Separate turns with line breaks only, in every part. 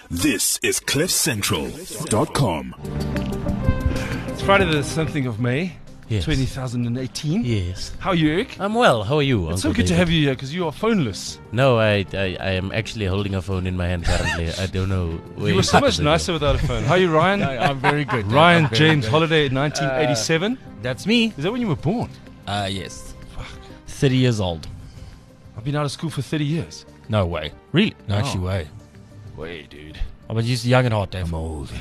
This is CliffCentral.com.
It's Friday the something of May,
Yes.
2018.
Yes.
How are you, Eric?
I'm well. How are you,
It's
Uncle
so good to
David?
have you here because you are phoneless.
No, I am actually holding a phone in my hand currently. I don't know where
You were so
put
much
it.
nicer without a phone. How are you, Ryan?
I'm very good.
Ryan
I'm very
James
good.
Holiday, 1987.
That's me.
Is that when you were born?
Yes. 30 years old.
I've been out of school for 30 years.
No way. Really? No,
No.
actually, way.
Way, dude.
I'm just young at heart, Dave.
I'm old.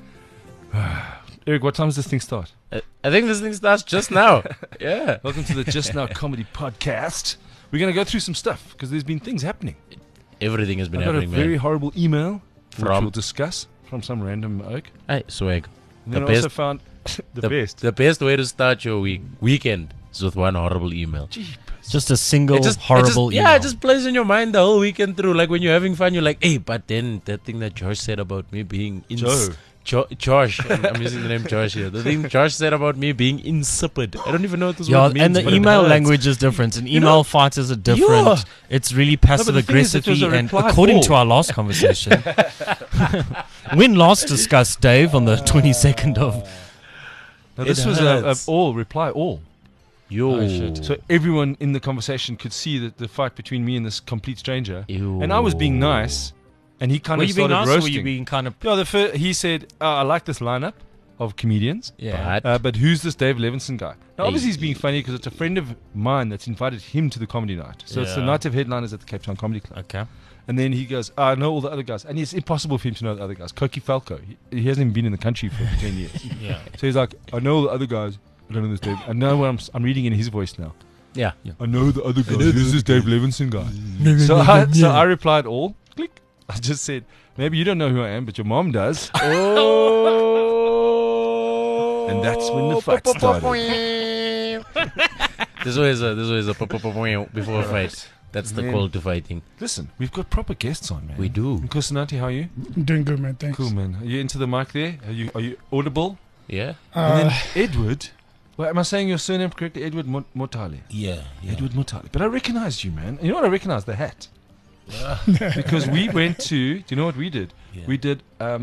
Eric, what time does this thing start?
I think this thing starts just now. Yeah.
Welcome to the Just Now Comedy Podcast. We're going to go through some stuff because there's been things happening.
Everything has been
I got a
happening,
very
man.
horrible email which
From?
we'll discuss from some random oak.
Hey, swag.
And then
The
I also
best-
found the best.
The best way to start your weekend is with one horrible email.
Just a single
It
horrible email.
Yeah, it just plays in your mind the whole weekend through. Like when you're having fun, you're like, hey, but then that thing that Josh said about me being Josh, I'm using the name Josh here. The thing Josh said about me being insipid. I don't even know what this
Yeah,
word means.
and the
but it
email
hurts.
language is different. And
You
email
know-
fighters are different.
Yeah.
It's really passive
the thing is it was
aggressively.
a
And
reply
according
all.
to our last conversation, when last discussed, Dave, on the 22nd of.
Now, this
It
was
hurts.
a all, reply all.
Yo.
Oh, shit.
So everyone in the conversation could see the fight between me and this complete stranger.
Ew.
And I was being nice, and he kind
Were
of
you being
started
nice or were
roasting.
you being kind of.
Yeah, he said, I like this lineup of comedians,
Yeah.
but who's this Dave Levinson guy? Now,
Hey.
obviously he's being funny because it's a friend of mine that's invited him to the comedy night. So it's the
Yeah.
night of headliners at the Cape Town Comedy Club.
Okay.
And then he goes, I know all the other guys. And it's impossible for him to know the other guys. Koki Falco, he hasn't even been in the country for 10 years.
Yeah.
So he's like, I know all the other guys. I don't know this Dave. I know what I'm reading in his voice now.
Yeah.
I know the other guys. Who's this Dave Levinson guy? So I replied all. Click. I just said, maybe you don't know who I am, but your mom does.
Oh.
And that's when the fight started.
There's always a before a fight. That's the
Man.
call to fighting.
Listen, we've got proper guests on, man.
We do.
Kusanati, how are you?
I'm doing good, man. Thanks.
Cool, man. Are you into the mic there? Are you audible?
Yeah.
And then Edward. Well, am I saying your surname correctly? Edward Motale.
Yeah.
Edward Motale. But I recognized you, man. You know what I recognized? The hat. Because we went to, do you know what we did?
Yeah.
We did a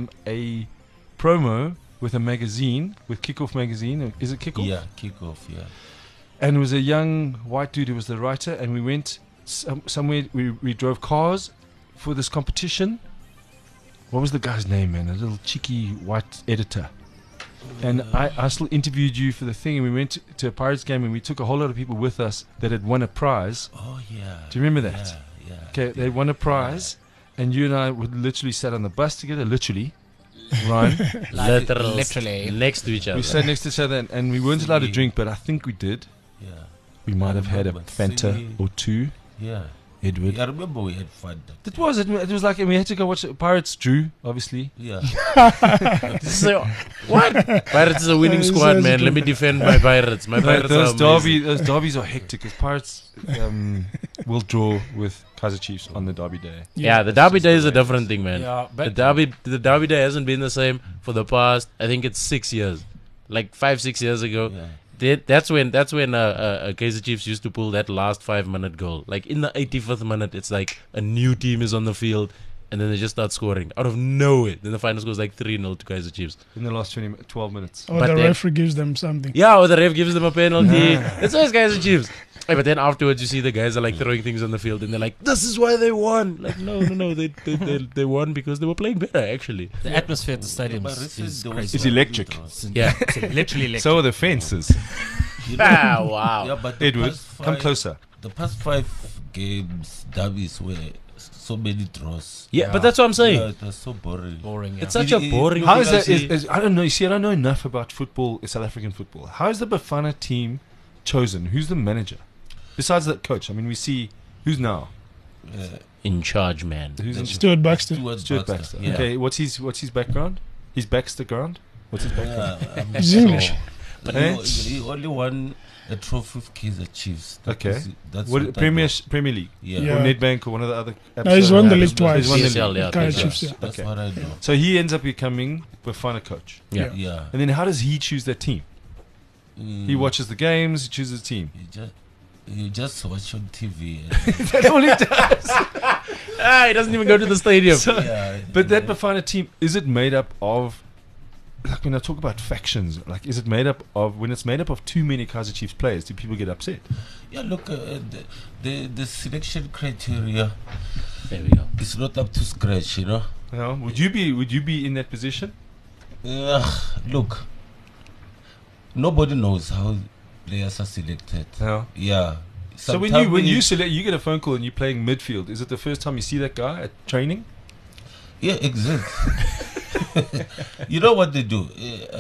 promo with a magazine, with Kickoff magazine. Is it Kickoff?
Yeah, kick off, yeah.
And it was a young white dude who was the writer, and we went somewhere. We drove cars for this competition. What was the guy's name, man? A little cheeky white editor. And I still interviewed you for the thing, and we went to a Pirates game, and we took a whole lot of people with us that had won a prize.
Oh, yeah.
Do you remember that?
Yeah, yeah.
Okay, they won a prize, and you and I would literally sat on the bus together, literally. Ryan,
Literally.
Next to each other.
we sat next to each other, and we weren't allowed to drink, but I think we did.
Yeah.
We might
I
have had a
remember
Fanta
singing.
or two.
Yeah.
Edward.
I remember we had fun.
It was like we had to go watch Pirates. Drew, obviously.
Yeah.
So, what? Pirates is a winning squad, man. Let me defend my Pirates. My Pirates
Those
are amazing.
those derbies are hectic because Pirates will draw with Kaizer Chiefs on the derby day.
Yeah, the Derby Day is a different thing, man.
Yeah,
The
but
Derby Day hasn't been the same for the past, I think it's 6 years. Like 5-6 years ago.
Yeah.
That's when Kaizer Chiefs used to pull that last 5-minute goal. Like in the 85th minute, it's like a new team is on the field, and then they just start scoring out of nowhere. Then the final score is like 3-0 to Kaizer Chiefs.
In the last 12 minutes.
Or
But
the
then-
referee gives them something.
Yeah, or the ref gives them a penalty. It's always Kaizer Chiefs. Hey, but then afterwards, you see the guys are like throwing things on the field, and they're like, "This is why they won." Like, no, they won because they were playing better, actually.
the atmosphere at the stadium
But
is
this there was
crazy.
It's electric.
Yeah.
Literally electric.
So are the fences.
You know,
Ah, wow.
Yeah, but the
Edward,
past
come
five-
closer.
The past 5 games, derbies were so many draws.
Yeah, but that's what I'm saying.
Yeah, it was so boring.
boring. Yeah.
It's such a boring.
How is
thing
that?
to see.
I don't know. You see, I don't know enough about football, South African football. How is the Bafana team chosen? Who's the manager? Besides that coach, I mean, we see who's now.
in charge, man?
Who's in
Stuart Baxter.
Stuart Baxter.
Yeah.
Okay, what's his background? His Baxter ground. What's his background?
Yeah, I'm
He's
sure.
English.
But
Eh?
he only won a trophy with Kaizer Chiefs.
Okay.
That's
What
I
Premier
know.
Premier League
Yeah.
Yeah.
or Nedbank or one of the other?
No, he's won the
Yeah,
league
he's
twice.
won the
CSL, yeah,
Kaizer
okay.
Chiefs, yeah.
That's
Okay.
what I know.
So he ends up becoming Bafana coach.
Yeah.
Yeah.
And then how does he choose that team? He watches the games, he chooses the team.
You just watch on TV.
That's all he does.
He doesn't even go to the stadium.
Yeah,
But that Bafana team, is it made up of, like when I talk about factions, like is it made up of, when it's made up of too many Kaizer Chiefs players, do people get upset?
yeah. Look, the selection criteria
There we go.
is not up to scratch. You know.
Yeah. Would you be in that position?
Look, nobody knows how players are selected.
Yeah.
Yeah.
So when you select, you get a phone call and you're playing midfield. Is it the first time you see that guy at training?
Yeah, exactly. You know what they do?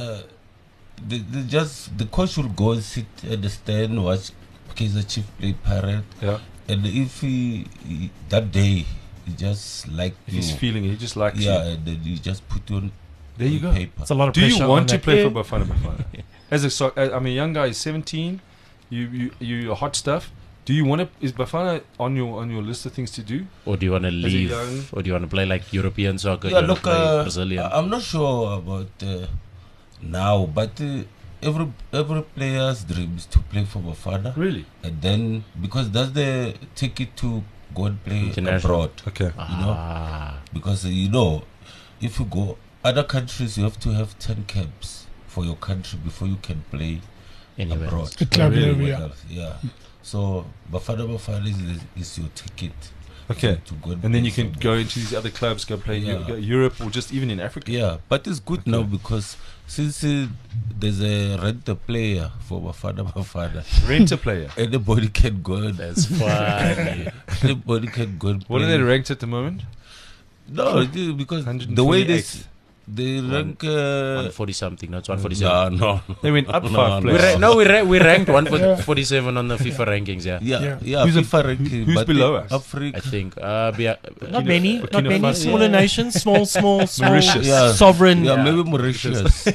They just, the coach will go and sit at the stand, watch Kaizer Chief play Pirate,
Yeah.
and if he that day he just like
If
you,
he's feeling it, he just likes
yeah,
you.
and then you just put on
There you go.
paper.
It's a lot of
Do
pressure
you
on
want to
that.
play
Yeah.
for Bafana? As a young guy, is 17. You're hot stuff. Do you want to? Is Bafana on your list of things to do?
Or do you want to
a
leave?
young-
Or do you want to play like European soccer?
Yeah,
Do you wanna
look,
play Brazilian.
I'm not sure about now, but every player's dream is to play for Bafana,
Really?
and then because that's the ticket to go and play
International.
abroad.
Okay.
You know, because if you go other countries, you have to have 10 caps for your country before you can play
Anyway.
abroad.
The club
really?
level,
Anywhere
yeah.
else, yeah. So Bafana is your ticket.
Okay.
To go
And then
play
you can
somewhere.
go into these other clubs, go play
Yeah.
go Europe or just even in Africa.
Yeah, but it's good
Okay.
now because since there's a renter player for Bafana,
Rent a player.
anybody can go. And,
That's funny.
anybody can go. And
What are
play.
they ranked at the moment?
No, because the way
128th.
they rank.
140 something. No, it's 147.
no.
They went up
No,
5
no.
places.
We ranked 147 on the FIFA rankings. Yeah,
Yeah.
Who's
FIFA ranking,
who's
but
below
in
us?
Africa.
I think.
Not many, not
Burkina
many.
Faso.
Smaller nations, small,
Mauritius.
Yeah.
sovereign.
Yeah, maybe Mauritius.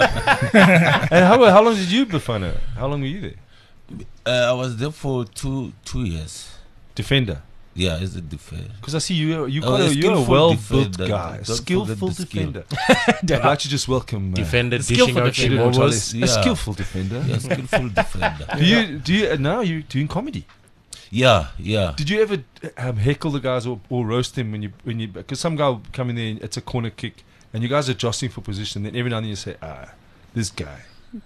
And how long did you Bafana? How long were you there?
I was there for two years.
Defender.
Yeah, as a defender.
Because I see you're
Oh, a
a
skillful
well-built
defender.
guy,
Don't
skillful
forget the skill.
defender. I'd like to just welcome
defender
The
dishing
skillful
out
defender.
Shimobos.
Gonzalez,
Yeah.
a skillful defender.
Yeah, skillful defender.
Do you now you're doing comedy?
Yeah.
Did you ever heckle the guys or roast them when you because some guy will come in there and it's a corner kick and you guys are jostling for position, then every now and then you say, this guy.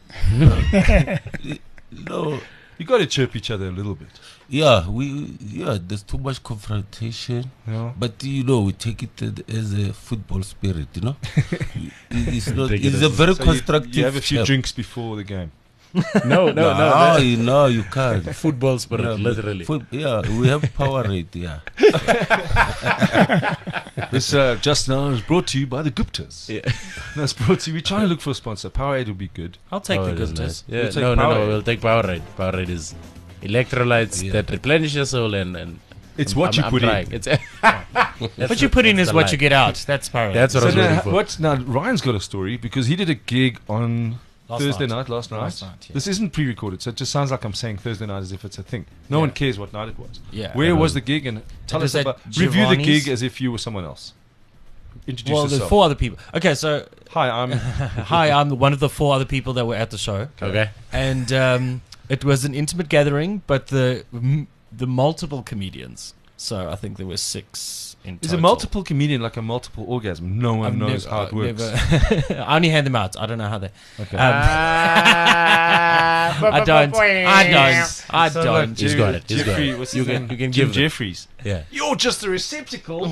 No.
You got to chirp each other a little bit.
Yeah, there's too much confrontation.
Yeah.
But we take it as a football spirit, It's not.
Take it
It's
as
a
a-
very
So
constructive.
you have a few
chap.
drinks before the game.
No.
No, you can't.
Football spirit,
No,
literally.
Yeah, we have Powerade. Yeah.
This just now is brought to you by the Guptas.
Yeah.
That's brought to you. We're trying to look for a sponsor. Powerade will be good.
I'll take the
Powerade is
Guptas.
nice. Yeah,
We'll take
no.
Powerade.
We'll take Powerade. Powerade is electrolytes
Yeah.
that replenish your soul and
It's what you put
trying.
in.
It's
What you put in is what you get out. That's power.
That's what I was
So
waiting
now,
for.
now Ryan's got a story because he did a gig on
Last
Thursday
night.
night, last night.
Last night, yeah.
This isn't pre-recorded, so it just sounds like I'm saying Thursday night as if it's a thing. No one cares what night it was.
Yeah.
Where was the gig? And tell
was
us
at
about. Review the
Giovanni's.
gig as if you were someone else. Introduce
Well, there's
yourself.
4 other people. Okay, so
Hi, I'm.
hi, I'm one of the 4 other people that were at the show,
Okay.
and it was an intimate gathering, but the multiple comedians. So I think there were 6 in total.
Is a multiple comedian like a multiple orgasm? No one
I've
knows
never-
how it works.
never- I only hand them out. I don't know how they.
Okay.
I don't. I
Sound like
don't.
He's got it. He's got
Jeffrey,
it.
what's
You
his
can-
name?
you can
Jim
give them.
Jeffries.
Yeah.
You're just a receptacle.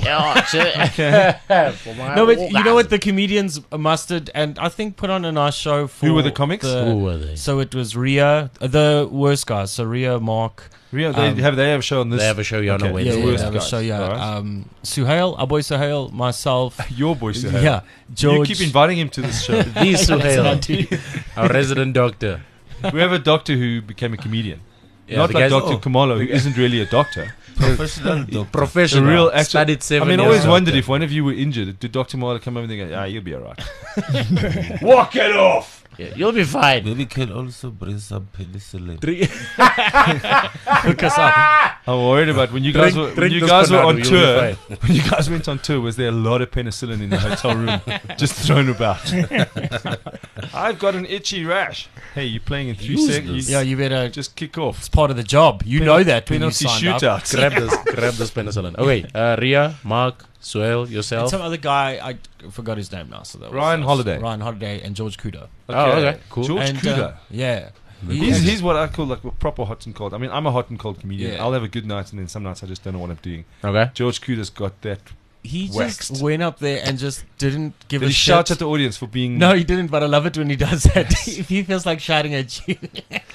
No, but you know what? The comedians mustered and I think put on a nice show for.
Who were the comics?
Who were they?
So it was Ria, the worst guys. So Ria, Mark.
Rio, they have a show on this.
They have a show on
Okay.
a Wednesday.
Yeah,
worst
they have a
guys,
show. Yeah.
right?
Suhail, our boy Suhail, myself.
Your boy, Suhail.
Yeah, George.
You keep inviting him to this show.
The Suhail, our resident doctor.
We have a doctor who became a comedian.
Yeah,
Not
the
like
guys-
Dr. Kamalo, who isn't really a doctor.
Professional doctor.
Professional.
A real actor.
Studied 7
I mean, I
years
always
doctor.
wondered if one of you were injured, did Dr. Kamalo come over and go, you'll be all right. Walk it off!
Yeah, you'll be fine.
Maybe can also bring some penicillin.
Hook us up.
I'm worried about when you guys were, when
drink
you
this
guys were
Panado,
on
you'll be
tour.
fine.
When you guys went on tour, was there a lot of penicillin in the hotel room just thrown about? I've got an itchy rash. Hey, you're playing in 3
Useless.
seconds.
Yeah, you better.
Just kick off.
It's part of the job. You know that when you
Penalty
signed up.
shootout.
grab this penicillin. Okay, Ria, Mark, Suel,
And
yourself.
some other guy, I forgot his name now. So that was
Ryan Holiday.
Ryan Holiday and George Kudo.
Oh, okay, cool.
George
And,
Kuda.
yeah.
He's what I call like a proper hot and cold. I mean, I'm a hot and cold comedian.
Yeah.
I'll have a good night, and then some nights I just don't know what I'm doing.
Okay.
George Kuda's got that.
He
Waxed.
just went up there and just didn't give
Did
a
he
shit.
shout at the audience for being?
No, he didn't, but I love it when he does that. If he feels like shouting at you.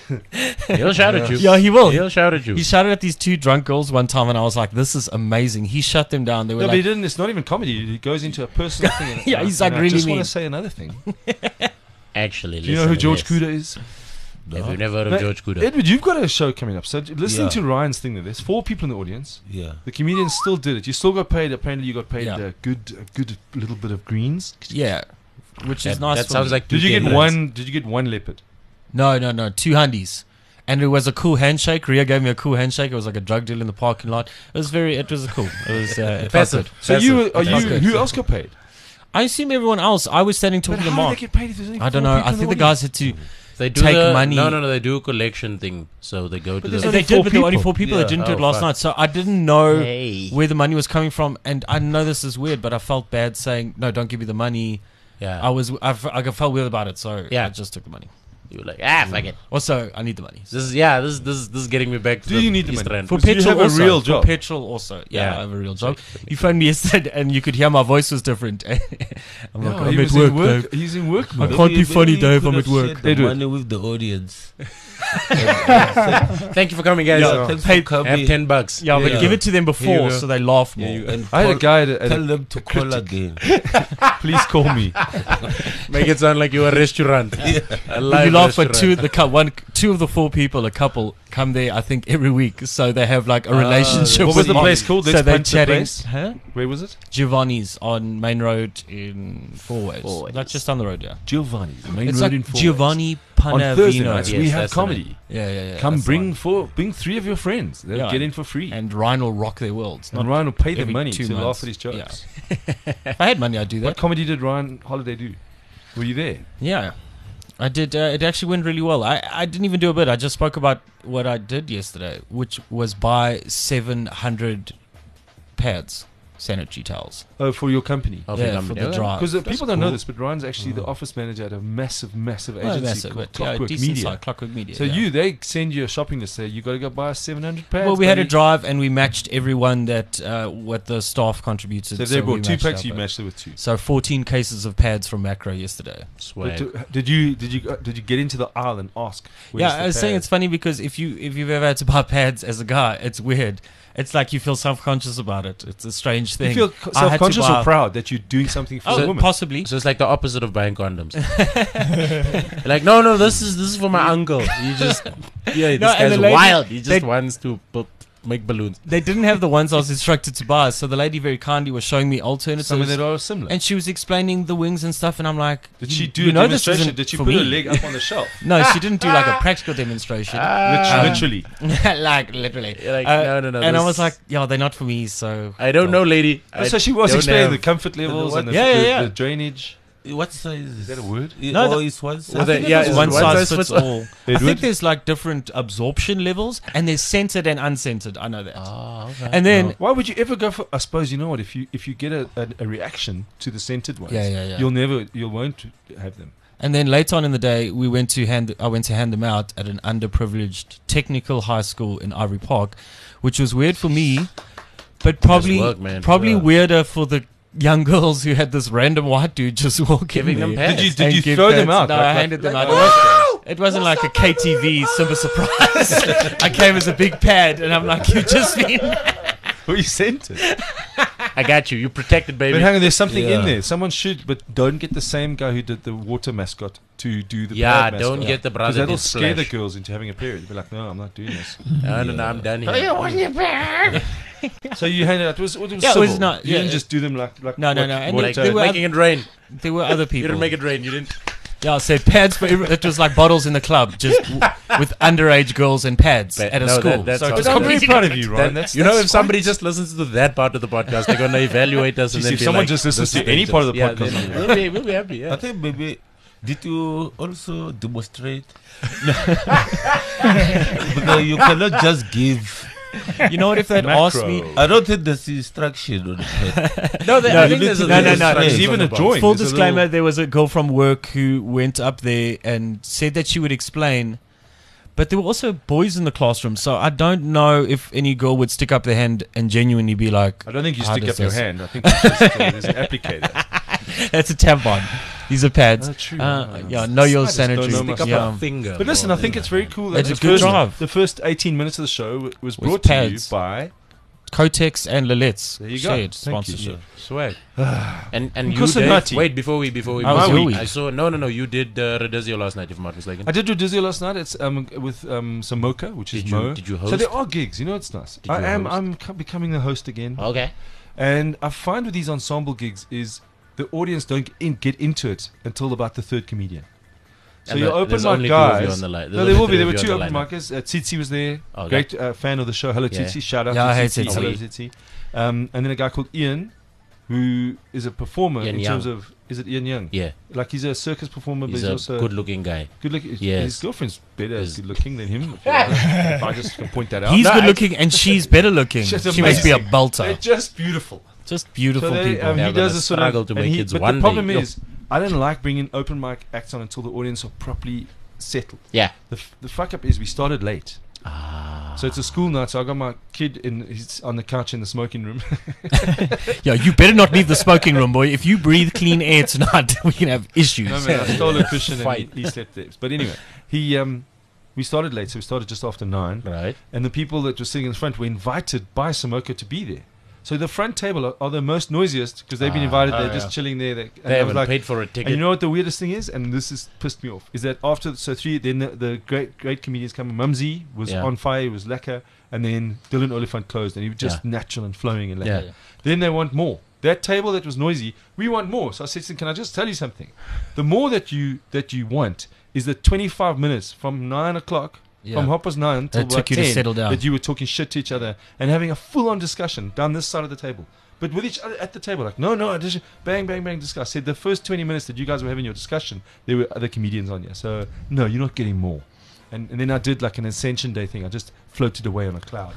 He'll shout at you.
Yeah, he will.
He'll shout at you.
He shouted at these 2 drunk girls one time, and I was like, this is amazing. He shut them down. They were
No, but he
like,
didn't. It's not even comedy. He goes into a personal thing. And,
Yeah, he's
and
like
I
really
just
mean.
want to say another thing.
Actually,
Do you know who George Kuda is?
Have you never heard of
No,
George Kuda?
Edward, you've got a show coming up. So listening
Yeah.
to Ryan's thing, there's 4 people in the audience.
Yeah.
The comedians still did it. You still got paid. Apparently, you got paid
Yeah.
a good little bit of greens.
yeah, which is
That,
nice.
that
for
sounds
me.
like
Did you
2
get
kilos.
one? Did you get one leopard?
No, 2 hundies. And it was a cool handshake. Ria gave me a cool handshake. It was like a drug deal in the parking lot. It was cool. It was, it felt
Passive.
good.
So
Passive.
you? Who else got paid?
I assume everyone else. I was standing
But
talking to
how do
Mark.
they get paid if there's only
I don't
4
know.
people
I
in
think the
audience?
guys had to.
They do
take
the,
money.
No, they do a collection thing. So they go to
there's
the.
only
They did,
4
but there were only
people.
4 people that
Yeah.
didn't do it
Oh,
last
fuck.
night. So I didn't know
Hey.
where the money was coming from. And I know this is weird, but I felt bad saying, no, don't give me the money.
Yeah.
I felt weird about it. So
Yeah.
I just took the money.
You were like, fuck it.
Also, I need the money.
This is getting me back to
Do
the
you need the
East
money?
Rand.
For
Because you
petrol
have a
also.
real
For
job.
petrol also. Yeah,
Yeah.
I have a real job. You phoned me yesterday and you could hear my voice was different. I'm like,
No,
I'm
he
at
was in
work, Dave.
He's in work
I
mode.
can't be funny,
Maybe
Dave.
you
I'm
could
at
have
work.
shared
They
the
do it.
money with the audience.
Thank you for coming, guys.
Yeah, thanks
Hey,
for coming.
Have $10.
Yeah, but
Yeah.
give it to them
Here
before
you go.
so they laugh more.
And
I had a
call-
guy at
Tell
a,
them to call again.
please call me.
Make it sound like you're a restaurant. A
But
live
you laugh, but
restaurant.
two of the 4 people, a couple, come there. I think every week, so they have like a relationship.
What was
with
the
Mark.
place called?
So
Let's
they're
punch the
chatting.
place.
Huh?
Where was it?
Giovanni's on Main Road in Fourways. Like just down the road, yeah.
Giovanni's. The main
It's
road
like
in Fourways.
Giovanni
On Thursday
Panavino.
nights,
Yes,
we have
that's the
comedy.
Yeah.
Come
that's the
bring
one.
bring 3 of your friends. They'll
Yeah.
get in for free.
And Ryan will rock their worlds.
And Ryan will pay them
every
money
2
to laugh
months.
at his jokes.
If I had money, I'd do
What
that.
comedy did Ryan Holiday do? Were you there?
Yeah. I did. It actually went really well. I didn't even do a bit. I just spoke about what I did yesterday, which was buy 700 pads, sanitary towels.
Oh, for your company.
Of
Yeah,
your
for
company.
the
Okay.
drive.
Because people don't know
cool.
this, but Ryan's actually the office manager at a massive
Oh,
agency
massive,
called
but yeah,
Clockwork
decent
Media.
size, Clockwork Media.
So
yeah.
they send you a shopping list. Say you got to go buy 700 pads.
Well, we had a
buddy.
drive and we matched everyone that what the staff contributed.
So if they
we
bought 2
matched
packs,
up
you
it.
matched it with 2.
So 14 cases of pads from Macro yesterday.
Swag.
But did you get into the aisle and ask?
Yeah, I was saying it's funny because if you've ever had to buy pads as a guy, it's weird. It's like you feel self-conscious about it. It's a strange thing.
You feel
I had to
self-conscious
buy-
or proud that you're doing something for a
Oh,
woman?
possibly.
So it's like the opposite of buying condoms. Like, no, this is for my uncle. You just, this
No, and
guy's
the lady-
wild. He just
they-
wants to make balloons.
They didn't have the ones I was instructed to buy, so the lady very kindly was showing me alternatives.
Some of that are similar.
And she was explaining the wings and stuff, and I'm like,
Did she do
you
a
know this
demonstration?
isn't
Did she
for
put her
me.
leg up on the shelf?
No, she didn't do like a practical demonstration.
Literally.
Like literally.
You're like, no,
And I
this-
was like, yeah, they're not for me. So
I don't know, lady.
So she was
don't
explaining
have-
the comfort levels and the,
Yeah, yeah, yeah.
the drainage.
What size is
Is that a word?
No,
Oh, it's one size.
Well, they-
I
yeah,
think
it's
one
one
size
size
fits
fits
all. I
Edward?
think there's like different absorption levels, and there's centered and uncentered. I know that.
Oh, okay.
And then
Why would you ever go for? I suppose you know what. If you get a reaction to the scented ones,
Yeah.
you won't have them.
And then later on in the day, I went to hand them out at an underprivileged technical high school in Ivory Park, which was weird for me, but probably
work, man.
probably
Yeah.
weirder for the young girls who had this random white dude just walking
Giving them
there.
pads.
Did
and
you
give
throw them
pads.
out?
No,
Like-
I
like-
handed them
like-
out. It wasn't like a KTV Simba surprise. I came as a big pad, and I'm like, you just been.
Who you sent it?
I got you. You protected, baby.
But hang on, there's something in
Yeah.
there. Someone should, but don't get the same guy who did the water mascot to do the
Yeah,
pad
don't
mascot.
get the
Because
brother.
that'll
did
scare the
splash.
girls into having a period. They'll be like, no, I'm not doing this.
No, I'm done here.
So you handed out. It was
Yeah, it
civil.
was not-
You
yeah.
didn't just do them like
No, no,
what-
no. And
what,
they were
Making it rain.
There were other
You
people.
didn't make it rain. You didn't.
Yeah, I said pads for it was like bottles in the club, just with underage girls and pads at a
No,
school.
that's
So
how
it was
But I'm very
completely
proud of you, Ryan.
That-
That's
you know,
that's
if somebody just listens to that part of the podcast, they're gonna evaluate us and
Jeez,
then
if
be
someone
like,
just listens
this
to any
is
part of the
yeah,
podcast,
then
I'm
we'll be happy.
I
Yeah.
think maybe Did you also demonstrate? Because you cannot just give.
You know what? If they'd asked me,
I don't think there's instruction on the head.
No, I think there's a
no,
little
no.
instructions
There's even
on
a
the
drawing.
box.
full
There's a
disclaimer,
little-
there was a girl from work who went up there and said that she would explain. But there were also boys in the classroom, so I don't know if any girl would stick up their hand and genuinely be like,
I don't think you
"How
stick
does
up your
this-"
hand. I think it's just, there's an applicator.
That's a tampon. These are pads.
Oh, true.
Yeah, know your
I just
sanitary.
don't know
Stick up
yeah.
a finger.
But listen, I think it's very cool that
It's a good drive.
the first 18 minutes of the show was
With
brought to you
pads.
by.
Kotex and Lillet's
There you go.
shared
Thank you.
sponsorship.
Swag. and you
Kusanati.
Dave, wait before we
How was your week?
I saw no you did Redizio last night if I'm not mistaken.
I did Rodizio last night. It's with Samoka, which is
Did you-
Mo.
did you
So
host?
there are gigs. You know, it's nice.
Did you
I'm becoming the host again.
Okay.
And I find with these ensemble gigs is the audience don't get into it until about the third comedian. So
And
your
the-
open
there's
mic
only two of you
guys.
on the line.
No,
There's
there
only
will be.
three
There
of
were
you
two
on the
open
lineup.
micers. Tsitsi was there.
Okay.
Great fan of the show. Hello
Yeah.
Tsitsi. Shout out
Yeah,
to
I hate
Tsitsi.
Tsitsi.
Hello Tsitsi. And then a guy called Ian, who is a performer
Ian
in
Young.
terms of. Is it Ian Young?
Yeah,
Like he's a circus performer, but
he's
he's
a
also
good-looking guy.
good looking.
Yes.
His girlfriend's better
Is-
good looking than him. If I just can point that out.
He's
No,
good looking and she's better looking.
She's
She must be a
amazing. They're
belter.
just beautiful.
Just beautiful
So they,
people.
They're
he does
gonna
a sort
struggle
of.
to
and
make
he-
kids
but
one
the problem
day.
is, I don't like bringing open mic acts on until the audience are properly settled.
Yeah.
The fuck up is we started late.
Ah.
So it's a school night. So I got my kid he's on the couch in the smoking room.
Yeah, you better not leave the smoking room, boy. If you breathe clean air tonight, we can have issues.
No, man, I stole a cushion and
Fight.
he slept there. But anyway, we started late, so we started just after 9.
Right.
And the people that were sitting in the front were invited by Samoka to be there. So the front table are the most noisiest because they've been invited. They're just chilling there. And
They
I was
haven't
like,
paid for a ticket.
and you know what the weirdest thing is, and this has pissed me off, is that after then the great comedians come. Mumsy was
Yeah.
on fire, he was lekker, and then Dylan Oliphant closed, and he was just natural and flowing and lekker.
Yeah.
Then they want more. That table that was noisy, we want more. So I said to them, can I just tell you something? The more that you want is the 25 minutes from 9 o'clock.
Yeah.
From 9:30 till
That took
about
you to
10
settle down.
that you were talking shit to each other and having a full-on discussion down this side of the table. But with each other at the table, like, no, I just bang, bang, bang, discuss. I said the first 20 minutes that you guys were having your discussion, there were other comedians on here. So, no, you're not getting more. And then I did like an Ascension Day thing. I just floated away on a cloud.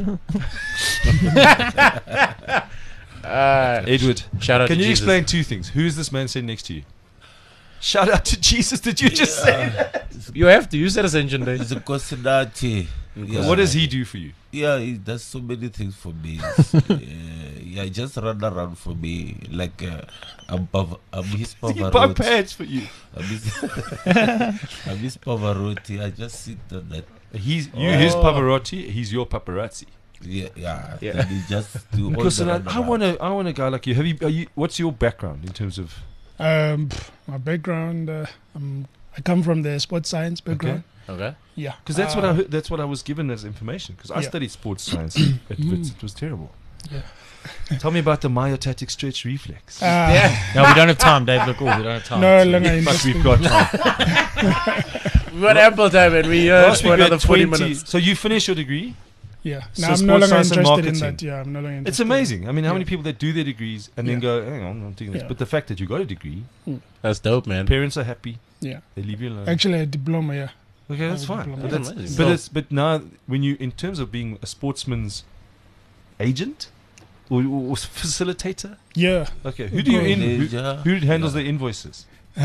Edward,
Shout out
can
to
you
Jesus.
explain two things? Who is this man sitting next to you? Shout out to Jesus. Did you just say?
You have to. You said Ascension Day.
It's a Kosinati. Yeah.
What does he do for you?
Yeah, he does so many things for me. Yeah, he just run around for me like I'm his
He buy
Pavarotti.
pads for you.
I'm his Pavarotti. I just sit on that.
He's his Pavarotti. He's your paparazzi.
Yeah.
Yeah.
Then he just do all
Because
the
I
runaround.
want a guy like you. What's your background in terms of?
My background, I come from the sports science background.
Okay.
Yeah.
Because that's what I heard, that's what I was given as information. Because I
Yeah.
studied sports science at Wits. It was terrible.
Yeah.
Tell me about the myotatic stretch reflex.
No, we don't have time, Dave. Look, we don't have time.
No longer
But we've
interesting.
got time.
We got ample time and we
Last
for
week we
another
had
40
20
minutes.
So you finished your degree.
Yeah.
So
No, I'm no
sports
longer
science and
interested in
marketing.
that. Yeah, I'm no longer interested.
It's amazing. I mean, how
Yeah.
many people that do their degrees and then
Yeah.
go, hang on, I'm doing this.
Yeah.
But the fact that you got a degree,
That's dope, man.
parents are happy.
Yeah.
They leave you alone.
Actually, a diploma, yeah.
Okay, that's
I
fine.
would diploma.
But,
That's
that's,
amazing.
but,
Well-
it's, but now, when you, in terms of being a sportsman's agent or facilitator,
Yeah.
okay, who do you
Manager.
who handles the invoices?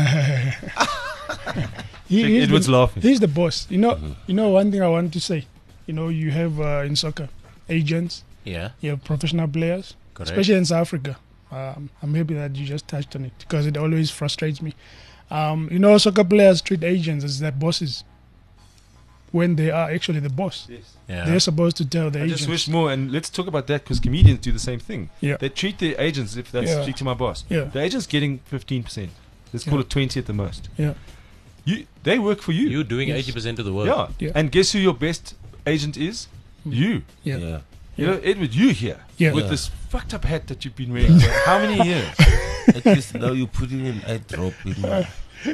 He,
Check,
he's,
Edward's
the,
laughing.
he's the boss. You know, one thing I want to say. You know, you have in soccer agents,
Yeah.
you have professional players,
Correct.
especially in South Africa. I'm happy that you just touched on it because it always frustrates me. You know, soccer players treat agents as their bosses when they are actually the boss.
Yeah.
They're supposed to tell the
I
agents.
just wish more, and let's talk about that because comedians do the same thing.
Yeah.
They treat their agents as if that's
Yeah.
speak to my boss.
Yeah.
The agent's getting 15%. Let's call
Yeah.
it 20 at the most.
Yeah.
They work for you.
You doing
Yes.
80% of the work.
Yeah.
Yeah.
And guess who your best agent is? You.
Yeah.
Yeah.
You know, Edward, you here
Yeah.
with
Yeah.
this fucked up hat that you've been wearing for how many years?
At least now you're putting an eye drop in my.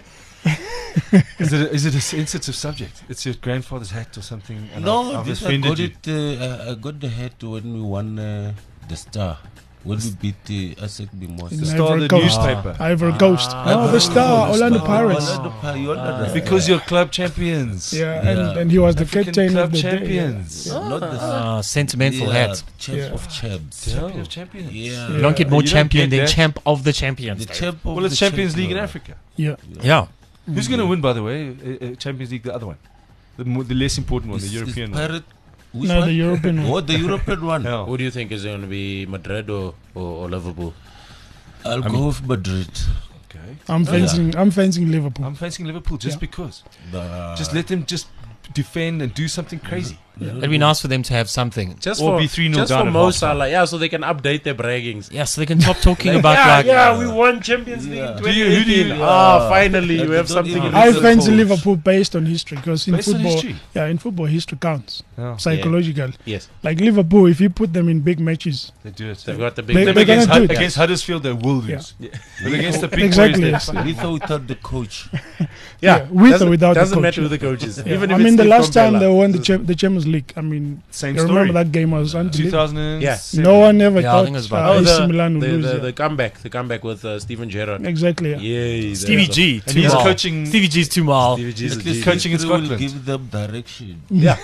Is it a sensitive subject? It's your grandfather's hat or something? And
No,
I've
this I
offended
got
you.
it. I got the hat when we won the Star. when we beat the ASEC Mimosa.
In
Star of
Ivory
the
Coast.
newspaper.
Ivory Coast. No, the Star, Orlando Pirates.
Because you're club champions.
Yeah,
Yeah.
and he was the
African
captain
club
of the
champions.
Day.
Not the
Sentimental hat.
champ
Yeah.
of champs.
Champion of champions.
Yeah.
You don't get more
You don't
champion
get
than
that.
champ of the champions.
The champ of
Well, it's
the
Champions League in
champion.
Africa.
Yeah.
Yeah.
Who's going to win, by the way? Champions League, the other one. The less important one, the
Is
European one.
Pirate, which
No,
one?
the European one.
What, the European one?
Yeah.
Who do you think is going to be Madrid or Liverpool?
I'll go with Madrid.
Okay.
I'm fencing Liverpool.
I'm facing Liverpool just
Yeah.
because.
Nah.
Just let them just defend and do something crazy.
It'd be nice for them to have something.
Just
Or
for
be 3-0
just
down
for
at
Mo
halftime.
Salah, yeah, so they can update their braggings.
Yeah, so they can stop talking about
we won Champions League
Yeah.
in
Do you- who do you-
2018. Ah, finally,
Yeah,
we have
don't
something
even-
in
I
this.
fancy
Liverpool.
Liverpool based on history because in
Based on
football,
history.
in football, history counts.
Yeah.
Psychological.
Yes,
Like Liverpool, if you put them in big matches,
They do it.
they've got the big.
They-
Them
they're
against,
gonna do it.
against Huddersfield, they will lose. But against the big
Exactly,
boys,
yes.
they're
With or without the coach.
yeah,
with
doesn't,
or without the
doesn't
coach.
matter who the coach is.
Yeah.
Even if
I mean,
it's
the
Steve
last time
Kompela.
they won the Champions League, I mean,
Same
you
story.
remember that game was unbelievable.
2007.
No one ever
Yeah, I
thought
think it was about-
AC Milan would lose.
the comeback with Steven Gerrard.
Exactly. Yeah.
Yay,
Stevie
that's
G.
And
too
he's
mild.
coaching.
Stevie G's too mild.
Stevie G's a
At least
G.
coaching in
history will
Scotland.
give them direction.
Yeah,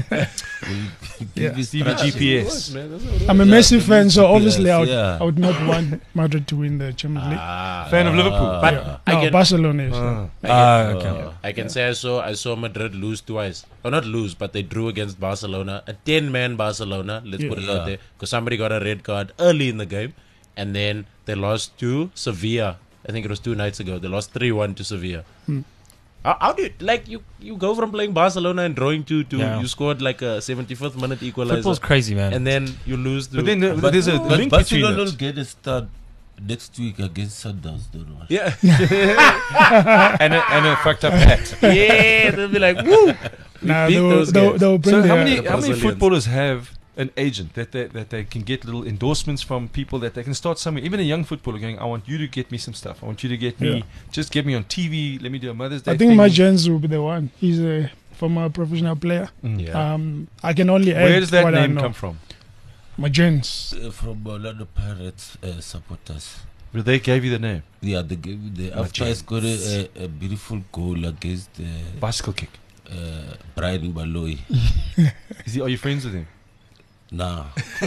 Yeah.
Give
Stevie GPS.
I'm a Messi fan, so obviously I
yeah.
would not want Madrid to win the Champions League.
Fan of Liverpool.
But
Yeah.
I
No,
can-
Barcelona is.
Ah.
I can say I saw Madrid lose twice. Or not lose, but they drew against Barcelona. A 10-man Barcelona, let's put it out
Yeah.
there. Because somebody got a red card early in the game. And then they lost to Sevilla. I think it was 2 nights ago. They lost 3-1 to Sevilla. How do you, like, you go from playing Barcelona and drawing 2-2.
Yeah.
You scored like a 75th minute equalizer.
Football's crazy, man.
And then you lose to...
But then
But,
there's a
but
link between
Barcelona
it.
will get a start next week against Sundowns, don't know.
yeah.
and a fucked up hat.
Yeah, they'll be like, woo!
Nah,
beat
they'll,
those
they'll,
guys.
they'll bring
So
their,
how many
Brazilians.
footballers have an agent that they can get little endorsements from people that they can start somewhere? Even a young footballer going, I want you to get me some stuff. I want you to get me,
Yeah.
just get me on TV. Let me do a Mother's Day
I think
thing.
Majens will be the one. He's a former professional player.
Mm.
I can only add
Where does that
what I
name
know.
come from?
Majens.
From Orlando Pirates supporters.
Well, they gave you the name.
Yeah, they gave me the after I scored a beautiful goal against
Bicycle kick.
Brian Baloyi.
Are you friends with him?
Nah,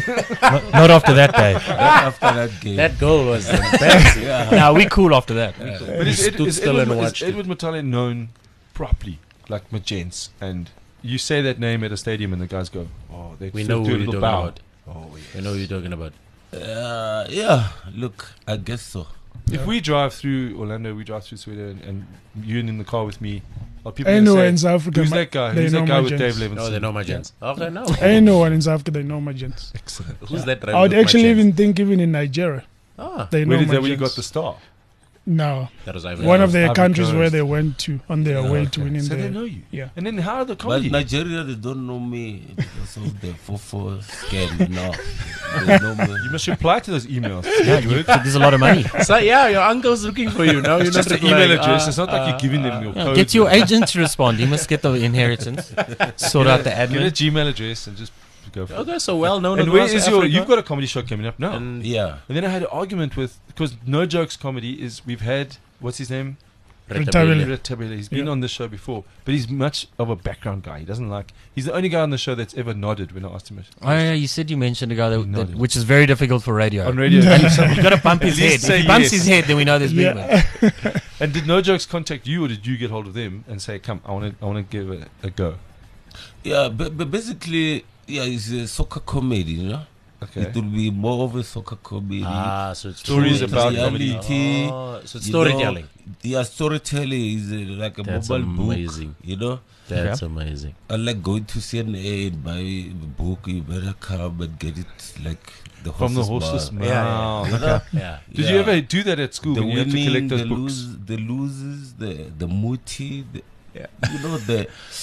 Not after that day.
right after that game.
That goal was embarrassing.
Nah, we cool after that.
But
stood still and watched it.
Edward Motale known properly, like Majens? And you say that name at a stadium and the guys go, oh, they
We
still
know
do
who
a
you're
little
talking
bow.
about.
Oh, yeah.
I know who you're talking about.
Yeah, look, I guess so.
If we drive through Orlando, we drive through Sweden, and you're in the car with me, are people gonna
Anywhere
say,
in South Africa,
who's that guy?
they
Who's
know
that guy with
Majens.
Dave Levinson?
No, they know my gents. Okay, no.
Anyone in South Africa, they know Majens.
Excellent.
Who's that?
I would
driving
actually
with my
even think even in Nigeria,
Ah,
they know
Where
Majens.
where you got the star?
No,
that was Ivory
one of
Coast.
their
Ivory
countries where
Coast.
they went to on their way to winning
So they
the.
know you.
Yeah.
And then how are the
But
comedy?
Nigeria, they don't know me because of the 4-4 scam. No, they know me.
You must reply to those emails.
There's a lot of money.
So, yeah, your uncle's looking for you now. You're
It's
not
just an
replying.
email address. It's not like you're giving them your
Yeah,
code.
get your agent to respond. He must get the inheritance. Sort out the
Get a
admin.
Gmail address and just go for it.
Okay, so well known.
And where
across
is your?
Africa.
You've got a comedy show coming up now.
And
Yeah,
And then I had an argument with, because No Jokes Comedy is, we've had, what's his name?
Retabile.
Red Tabele. He's been
Yeah.
on the show before, but he's much of a background guy. He doesn't like, he's the only guy on the show that's ever nodded when I asked him.
Oh, yeah, you said you mentioned a guy that,
nodded.
which is very difficult for radio.
On radio.
You've got to bump his
At
head.
least
If
say
he bumps
yes.
his head, then we know there's big
Yeah.
one.
And did No Jokes contact you, or did you get hold of them and say, come, I want to give it a go?
yeah, but basically, yeah, it's a soccer comedy, you know.
Okay.
It will be more of a soccer comedy.
so it's
Stories
It's
about
reality.
Oh, so it's
you
storytelling.
know. Yeah, storytelling is like a
That's
mobile book.
amazing.
You know,
That's amazing.
unlike going to CNA and buy a book, you better come and get it like the
From the
horse's
horse's
mouth.
mouth.
You know?
Yeah.
Did
Yeah.
you ever do that at school
The
when you had to collect
winning,
those
the
books?
the loses, the muti, you know, the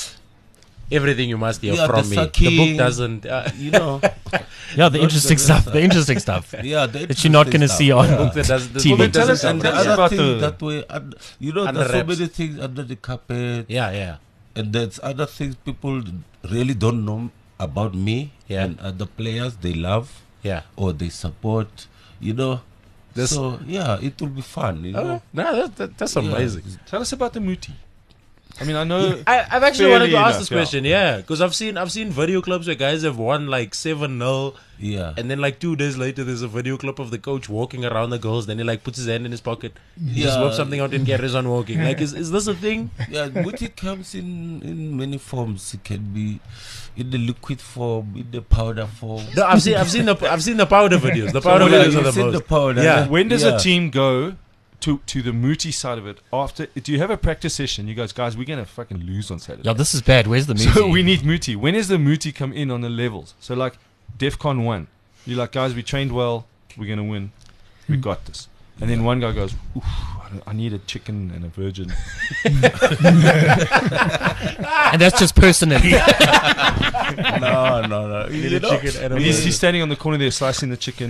Everything you must hear
Yeah,
from
the
me. The
sucking.
book doesn't.
you know,
Yeah, the
Not
interesting
the
stuff.
rest
The interesting stuff.
yeah,
That you're not going to see on.
book that doesn't. The
TV.
book
Well, tell
doesn't
us-
And
cover
the
tell us
that.
other
about
things
the-
that way, you know,
Under
there's so
wraps.
many things under the carpet,
Yeah, yeah.
and there's other things people really don't know about me
Yeah.
and other players they love
Yeah.
or they support. You know.
This-
So yeah, it will be fun. You know.
No, that's amazing.
Tell us about the Muti. I mean, I know.
I've actually wanted to
Fairly
ask this
enough,
question, yeah, because I've seen video clips where guys have won like 7-0,
Yeah.
and then like 2 days later, there's a video clip of the coach walking around the goals. Then he like puts his hand in his pocket, he just
Yeah.
whips something out and carries on walking. Like, is this a thing?
Yeah, Muti comes in many forms. It can be in the liquid form, in the powder form.
No, I've seen the powder videos. The powder
Yeah,
videos are
you've
the
seen the
most.
powder.
Yeah.
When does
Yeah.
a team go to the Muti side of it? After, do you have a practice session? You guys, we're gonna fucking lose on Saturday.
Yeah, this is bad. Where's the movie?
So we need Muti. When is the Muti come in on the levels? So like DEFCON 1, you're like, guys, we trained well, we're gonna win, we got this. And then one guy goes, oof, I need a chicken and a virgin.
And that's just personally.
No. You know,
And he's standing on the corner there slicing the chicken.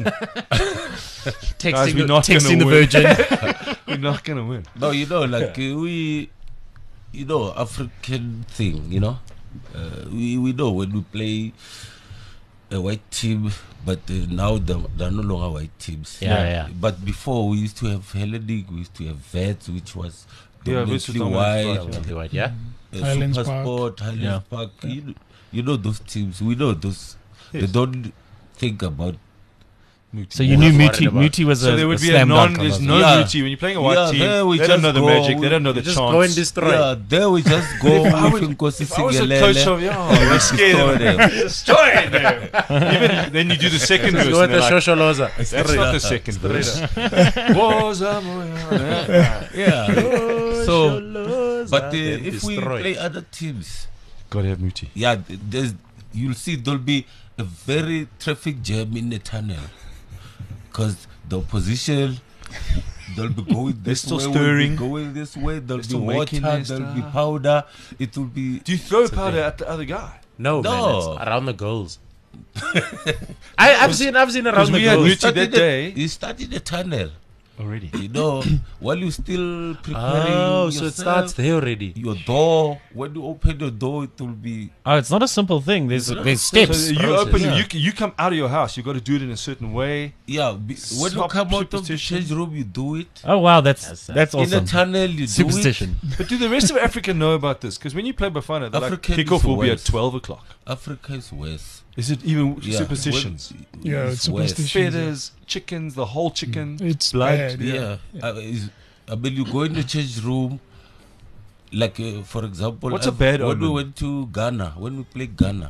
texting
we're not gonna
texting the
win.
virgin.
We're not gonna win.
No, you know, like we, you know, African thing, you know. We know when we play a white team, but now they're no longer white teams.
Yeah.
But before we used to have Hellenic, we used to have Vets, which was
Yeah, which was
dominantly
dominantly
white.
Yeah.
Highlands Park.
Supersport, Highlands
Yeah.
Park. You know those teams. We know those.
Yes.
They don't think about.
So you knew
What
Muti.
about-
Muti was
So
a
there would be a
slam
non.
dunk.
There's
on
no
Yeah.
Muti when you're playing a white
Yeah,
team.
there we
They don't
just
know the
go,
magic. They don't know the
Just
chance.
go and destroy.
Yeah, there we just go.
I
We can go
If I was a coach of we're scared of destroy them. Even then you do the second verse.
Go
and
with the
they're like,
Shosholoza.
that's not the second verse. Woza moya.
Yeah. So, but
Then
if we
destroy.
play other teams,
Gotta have Muti.
yeah, you'll see there'll be a very traffic jam in the tunnel because the opposition. They'll be going this
still
way,
stirring.
we'll be going this way. There'll be
still
water,
making their
there'll be
stuff.
powder. It will be.
Do you throw powder at the other guy?
No,
No.
man, it's around the goals. I've seen around
Because
the
we had
goals.
Muti that day
You started the tunnel.
already.
You know, while you still preparing.
Oh, so it
yourself,
starts there already.
Your door. When you open your door, it will be.
Oh, it's not a simple thing. There's
So
steps.
you
process.
open,
Yeah.
you come out of your house. You got to do it in a certain way.
Yeah, when you
Stop
come out of the
superstition.
change room, you do it.
Oh wow, that's
That's
In
awesome.
the tunnel, you
Superstition.
But do the rest of Africa know about this? Because when you play Bafana, they're like,
African
kickoff
is
will be at
worse.
12 o'clock.
do it. Africa is worse.
Is it even
Yeah.
superstitions?
Yeah, it's
worse.
superstition.
Feathers, chickens, the whole chicken.
It's
blood.
bad.
Yeah. I mean, you go in the change room, like, for example,
What's a bad
when we
omen?
went to Ghana, when we played Ghana,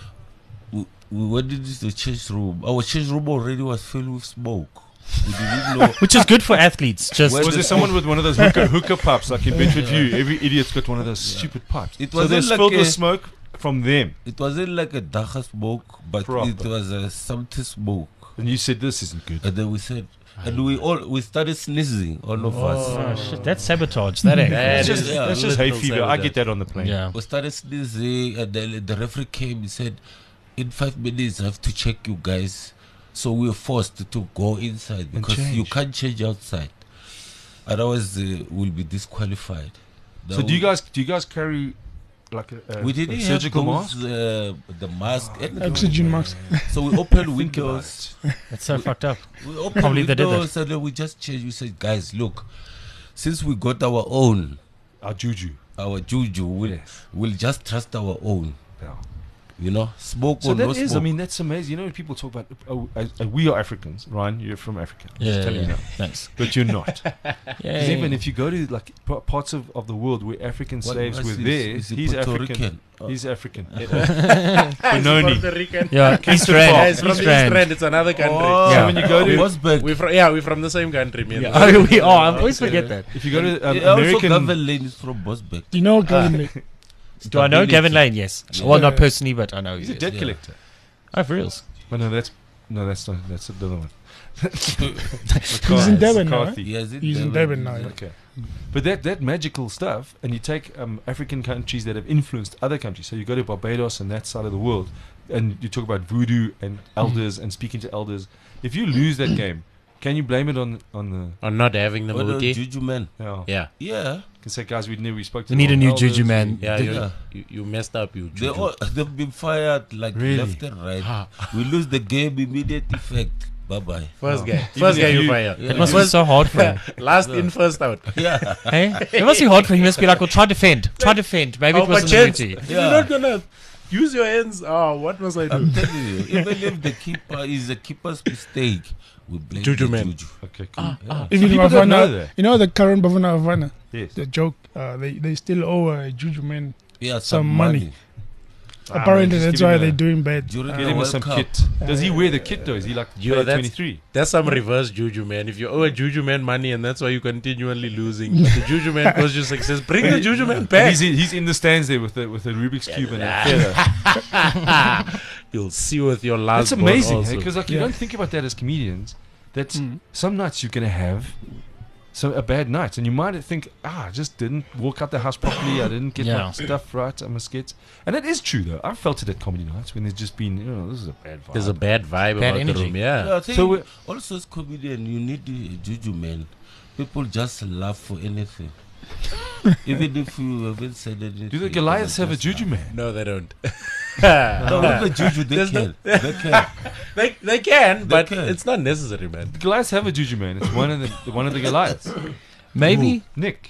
we went into the change room. Our change room already was filled with smoke. We didn't know.
Which is good for athletes. Just
Where
Was there someone with one of those hookah pipes like in Bedford View? Every idiot's got one of those stupid pipes.
It
So
wasn't
they're
like
filled
a-
with smoke from them.
It wasn't like a Dacha smoke, but
Proper.
it was a something smoke.
And you said, this isn't good.
And then we said, and we started sneezing, all of us.
oh, shit, that's sabotage. That ain't.
That
That's
is-
just,
yeah,
that's just hay
literal
fever. I
sabotage.
get that on the plane.
Yeah.
We started sneezing, and then the referee came. He said, "In 5 minutes, I have to check you guys." So we were forced to go inside because you
change.
can't change outside, otherwise we'll be disqualified.
So do you guys carry like a
We didn't
surgical
have
mask?
those, the mask. anything.
Oxygen mask.
So we opened
Think about
windows.
it.
That's so fucked up.
We opened
Probably they did that.
windows and then we just changed. We said, guys, look, since we got our own,
Our juju.
our juju, we'll just trust our own.
Yeah.
You know, smoke
So
or no
that is,
smoke.
I mean, that's amazing. You know, when people talk about, we are Africans. Ryan, you're from Africa. I'm just
Yeah,
telling you
yeah.
now.
Thanks.
But you're not.
Yeah,
'Cause even if you go to like parts of the world where African
What
slaves
was
were
he?
there,
Is he
he's
Puerto
African.
Rican? Oh.
He's African. Benoni.
Puerto Rican.
yeah, East
Park.
Yeah,
Rand.
it's from
East
the East
Rand.
Rand. It's another country.
Oh,
Yeah.
So when you go to,
Bosberg.
We're from the same country, man.
Yeah. Oh, we are. I always forget that.
if you go to
Also,
American,
Gavin Lane is from Bosberg.
Do you know Gavin Lane?
Do I know
Stability.
Gavin Lane? Yes.
Yeah.
Well, not personally, but I know.
he's a
Yes.
debt
yeah.
collector.
Oh, for reals.
But no, that's not. That's another one.
He's in Devon now.
McCarthy.
Yes,
He's in Devon now. Yeah.
Okay. But that magical stuff, and you take African countries that have influenced other countries. So you go to Barbados and that side of the world, and you talk about voodoo and elders and speaking to elders. If you lose that game, can you blame it on the?
Or not having the
Oh, no,
Muti.
Juju man.
Yeah.
Yeah.
Yeah.
You can say, guys, we spoke to.
We need
the
a new
elders,
Juju man.
Yeah,
Yeah.
you messed up, you
They
Juju.
they've been fired like
Really?
left and right.
Ah.
We lose the game, immediate effect. bye.
First guy.
Even
First
if
guy you
you-
fire.
It must be so hard for him.
Last in, first out.
Yeah.
Hey? It must be hard for him. He must be like, well, try defend. Maybe it wasn't the
chance.
duty.
If
Yeah.
you're not gonna use your hands, what must I do?
I'm telling you, even if the keeper is the keeper's mistake, we blame
Juju
the
man.
Juju.
Okay, cool.
Even
People don't know
Bafana,
that.
you know the current Bafana Bafana,
Yes.
the joke, they still owe Juju man.
Yeah,
Some money.
Ah,
Apparently,
man, just
that's
give
why
him
they're
a-
doing bad.
During
Get
the
him with
World
some
Cup.
kit. Does he wear the kit though? Is he like
Yo,
player
that's-
23?
That's some reverse Juju man. If you owe a Juju man money and that's why you're continually losing, but the Juju man caused you success, bring the Juju man
And
back.
he's in the stands there with the Rubik's cube and a feather.
You'll see with your last.
That's amazing,
ball also.
because like you
Yeah.
don't think about that as comedians. That some nights you're gonna have a bad night, and you might think, I just didn't walk out the house properly. I didn't get my
Yeah.
stuff right. I must get, and it is true though. I've felt it at comedy nights when there's just been, this is a bad vibe.
There's a bad vibe
Bad
about
energy.
the room. Yeah.
Yeah, I think
So we-
also as comedian, you need a Juju man. People just laugh for anything. Even if you haven't said anything.
Do the Goliaths
they
have a
just
Juju
laugh.
man?
No, they don't.
No, even Juju, they
There's
can. They can.
They can, but
can.
it's not necessary, man.
The Goliaths have a Juju man. It's one of the Goliaths.
Maybe.
Nick.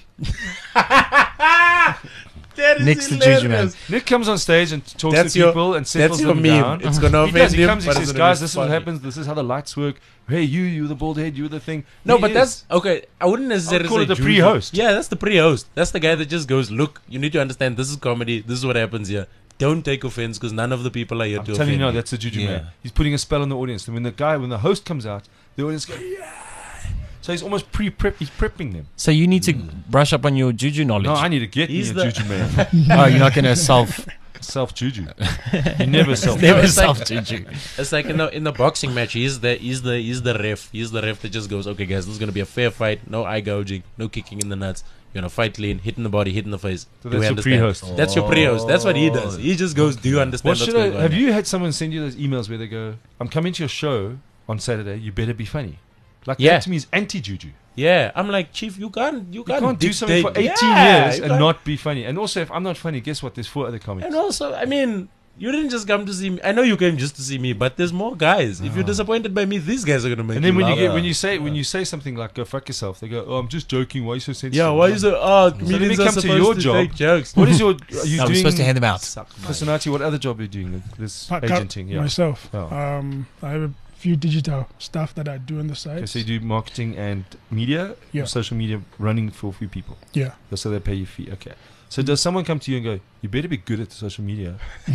That is
Nick's the Juju man.
Nick comes on stage and talks
That's
to
your-
people and settles
That's your
them
meme.
down.
It's gonna
He
offend
does. He
him,
comes. He
but
says,
it's
"Guys,
gonna
this
be
is what
funny.
happens. This is how the lights work. Hey, you the bald head. You the thing."
No,
He
but
is.
that's okay. I wouldn't necessarily
call
say
it the
Juju.
pre-host.
Yeah, that's the pre-host. That's the guy that just goes, "Look, you need to understand. This is comedy. This is what happens here. Don't take offense because none of the people are here
I'm
to
telling you
offend
now,
you."
that's the Juju
Yeah.
man. He's putting a spell on the audience. And when the host comes out, the audience go, "Yeah." So he's almost pre-prep. He's prepping them.
So you need to brush up on your Juju knowledge.
No, I need to get
He's
me a
the-
Juju man.
Oh, you're not going to
Self Juju. You never self.
never
it's like-
self Juju.
It's like in the boxing match. He's the ref. He's the ref that just goes, "Okay, guys, this is gonna be a fair fight. No eye gouging. No kicking in the nuts. You're gonna fight clean, hit in the body, hit in the face."
So
Do
that's
we
your
understand?
pre-host.
That's your pre-host. That's what he does. He just goes, "Do you understand
What
what's
should I?
going on?"
Have you had someone send you those emails where they go, "I'm coming to your show on Saturday. You better be funny." Like
Yeah.
that to me is anti-Juju.
Yeah, I'm like, Chief, you can't
You can't do something for
dictate-
18
Yeah,
years
you
and
can't-
not be funny. And also, if I'm not funny, guess what? There's 4 other comics.
And also, I mean, you didn't just come to see me. I know you came just to see me, but there's more guys. If you're disappointed by me, these guys are gonna make
And then
you
when you
laugh.
get when you say something like "go fuck yourself," they go, "Oh, I'm just joking. Why are you so sensitive?"
Yeah, why is it? Oh, comedians
come
are
to
supposed
your
to
job.
take jokes.
What is your? Are you
No, we're
doing
supposed to hand them out.
personality? What other job are you doing? This
Part-
agenting, yeah.
Myself,
Oh.
I have a few digital stuff that I do on the side.
Okay, so you do marketing and media,
Yeah.
social media, running for a few people.
Yeah.
So they pay you fee. Okay. So does someone come to you and go, "You better be good at the social media"?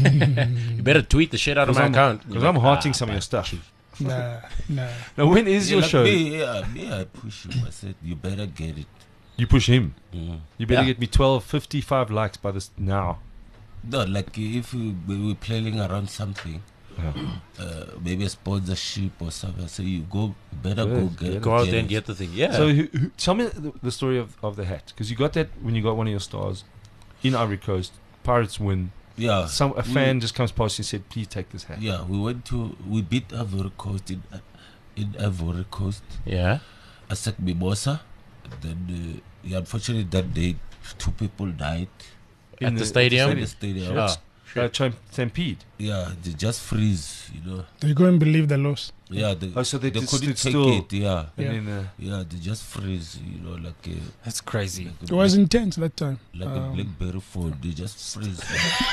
You better tweet the shit out of my account.
Because I'm hearting some of your stuff.
Nah.
Now, when is
Yeah,
your
like
show?
Me, I push him. I said, you better get it.
You push him.
Mm.
You better
Yeah.
get me 55 likes by this now.
No, like if we're playing around something, maybe a sponsorship or something, so you better
Yeah,
go
get
get
it.
Go out there
it.
and get the thing. Yeah.
So tell me the story of the hat. Because you got that when you got one of your stars in Ivory Coast. Pirates win.
Yeah.
A fan just comes past you and said, "Please take this hat."
Yeah, we beat Ivory Coast in Ivory Coast.
yeah.
Asek Mimosa. Then, unfortunately, that day, 2 people died
At the stadium?
in the stadium.
Oh,
Stampede.
Yeah, they just freeze,
They go and believe the loss.
Yeah,
Oh, so they just
couldn't
stood
take
still.
it. Yeah,
Yeah.
And then,
yeah, they just freeze. Like a
That's crazy.
like
It was intense that time.
like a BlackBerry phone. They just freeze.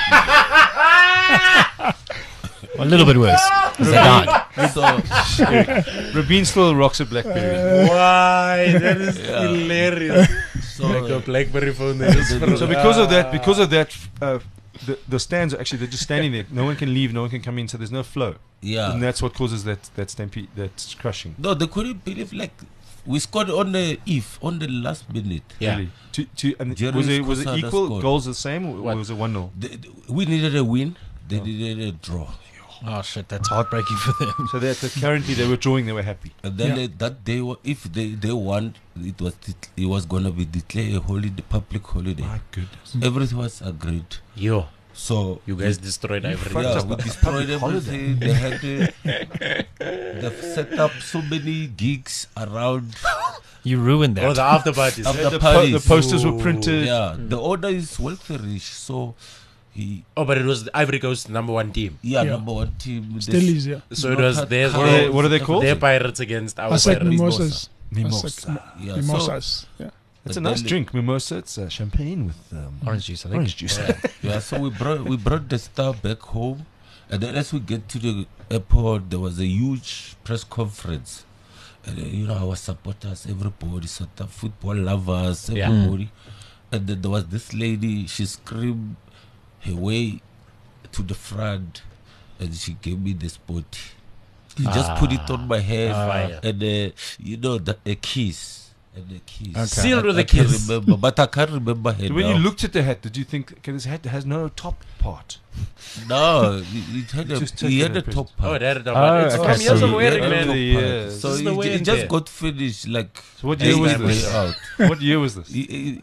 A little bit worse. 'cause they died.
So
Rabin still rocks a BlackBerry.
Why? That is hilarious. Like a
so
BlackBerry phone. They just
So because of that, the stands are actually they're just standing there. No one can leave. No one can come in. So there's no flow. And
yeah.
that's what causes that stampede. That's crushing.
No, they couldn't believe we scored on the last minute.
Yeah.
Really. And
Jerry
was it
Scorsese
equal
scored.
goals the same or
What?
was it 1-0?
We needed a win. They needed a draw.
Oh shit, that's heartbreaking for them.
So that currently they were drawing. They were happy.
And then
Yeah.
that day, if they won, it was gonna be declared a holiday, public holiday.
My goodness.
Everything was agreed.
Yo,
So
you guys destroyed everything.
yeah,
up
we
a
destroyed
public
everything. They had they've set up so many gigs around
You ruined that.
Oh, the after parties.
after
The
parties.
posters were printed.
Yeah, the owner is wealthy rich, so He
Oh, but it was the Ivory Coast #1 team.
yeah,
Yeah.
number one team.
Still is, yeah.
So it was their
What are they called?
their Pirates against our
Asek
Pirates.
Mimosas.
Mimosa.
Asek
Yeah,
Mimosas. Yeah.
It's a
But
nice
then-
drink, mimosa. It's champagne with
Orange juice, I think.
orange juice.
Yeah, so we brought the star back home, and then as we get to the airport, there was a huge press conference, and our supporters, everybody, sort of football lovers,
Yeah.
everybody, and then there was this lady. She screamed her way to the front, and she gave me the spot. She just put it on my head,
Fire.
and a kiss. And the kiss.
Okay.
Sealed with
I
a
can't
kiss.
remember, but I can't remember her
When
now.
you looked at the hat, did you think, okay, this hat has no top part?
No, it had
Just
he had
taking
a
a
top
Oh,
part.
that
Oh,
it's
okay,
from years
so
of
you-
wearing,
yeah,
man.
yeah. Yeah.
So
This is the way
it
in
just
there.
got finished like
So what year was
day
this?
out.
What year was this?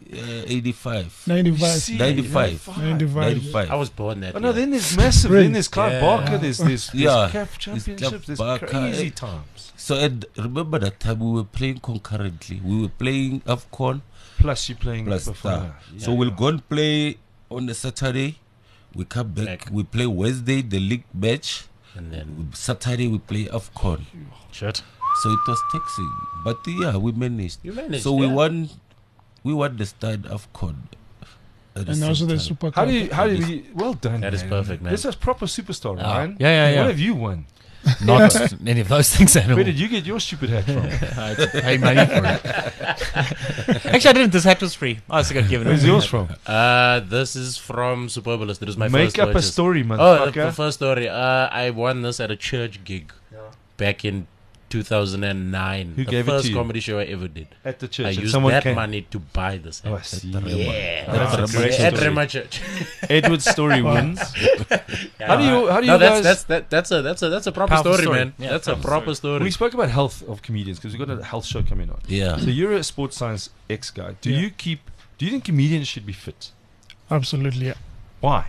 85.
95.
See,
95.
95.
95.
I was born that
Oh no,
year.
then there's massive.
Really?
Then there's Clive
Yeah.
Barker. There's
Yeah.
CAF championships. There's
Barker.
crazy times.
So and remember that time we were playing concurrently. We were playing AFCON
Plus you playing
plus
before
Star.
that.
So we'll go and play on a Saturday. We come back. We play Wednesday the league match.
And then
Saturday we play AFCON.
Shit.
So it was taxing, but yeah, we managed.
you managed.
So we
yeah.
won. We won the start AFCON. At the
And
same
also the
time.
Super
How
Cup.
do you? Well done.
That is
man.
perfect, man.
This is proper superstar, Ryan.
Yeah, yeah.
What have you won?
Not any of those things at all.
Where did you get your stupid hat from?
I had to pay money for it. Actually, I didn't. This hat was free. I also got given it.
Where's yours from?
This is from Superbalist. It was my
Make
first
up a
purchase.
story,
Oh,
motherfucker.
the first story. I won this at a church gig back in 2009.
Who
the
gave it
first
to you?
comedy show I ever did.
At the
I
church. And
used
someone
that
came.
money to buy this hat.
Oh, I see.
Yeah,
That's a great
at
story.
Rema Church.
Edward's story wins. How do you
No,
guys?
that's a proper
Powerful
story,
story.
man.
Yeah,
That's a
powerful
proper story.
We spoke about health of comedians because we've got a health show coming on.
Yeah.
So you're a sports science ex guy. Do
Yeah.
you think comedians should be fit?
Absolutely, yeah.
Why?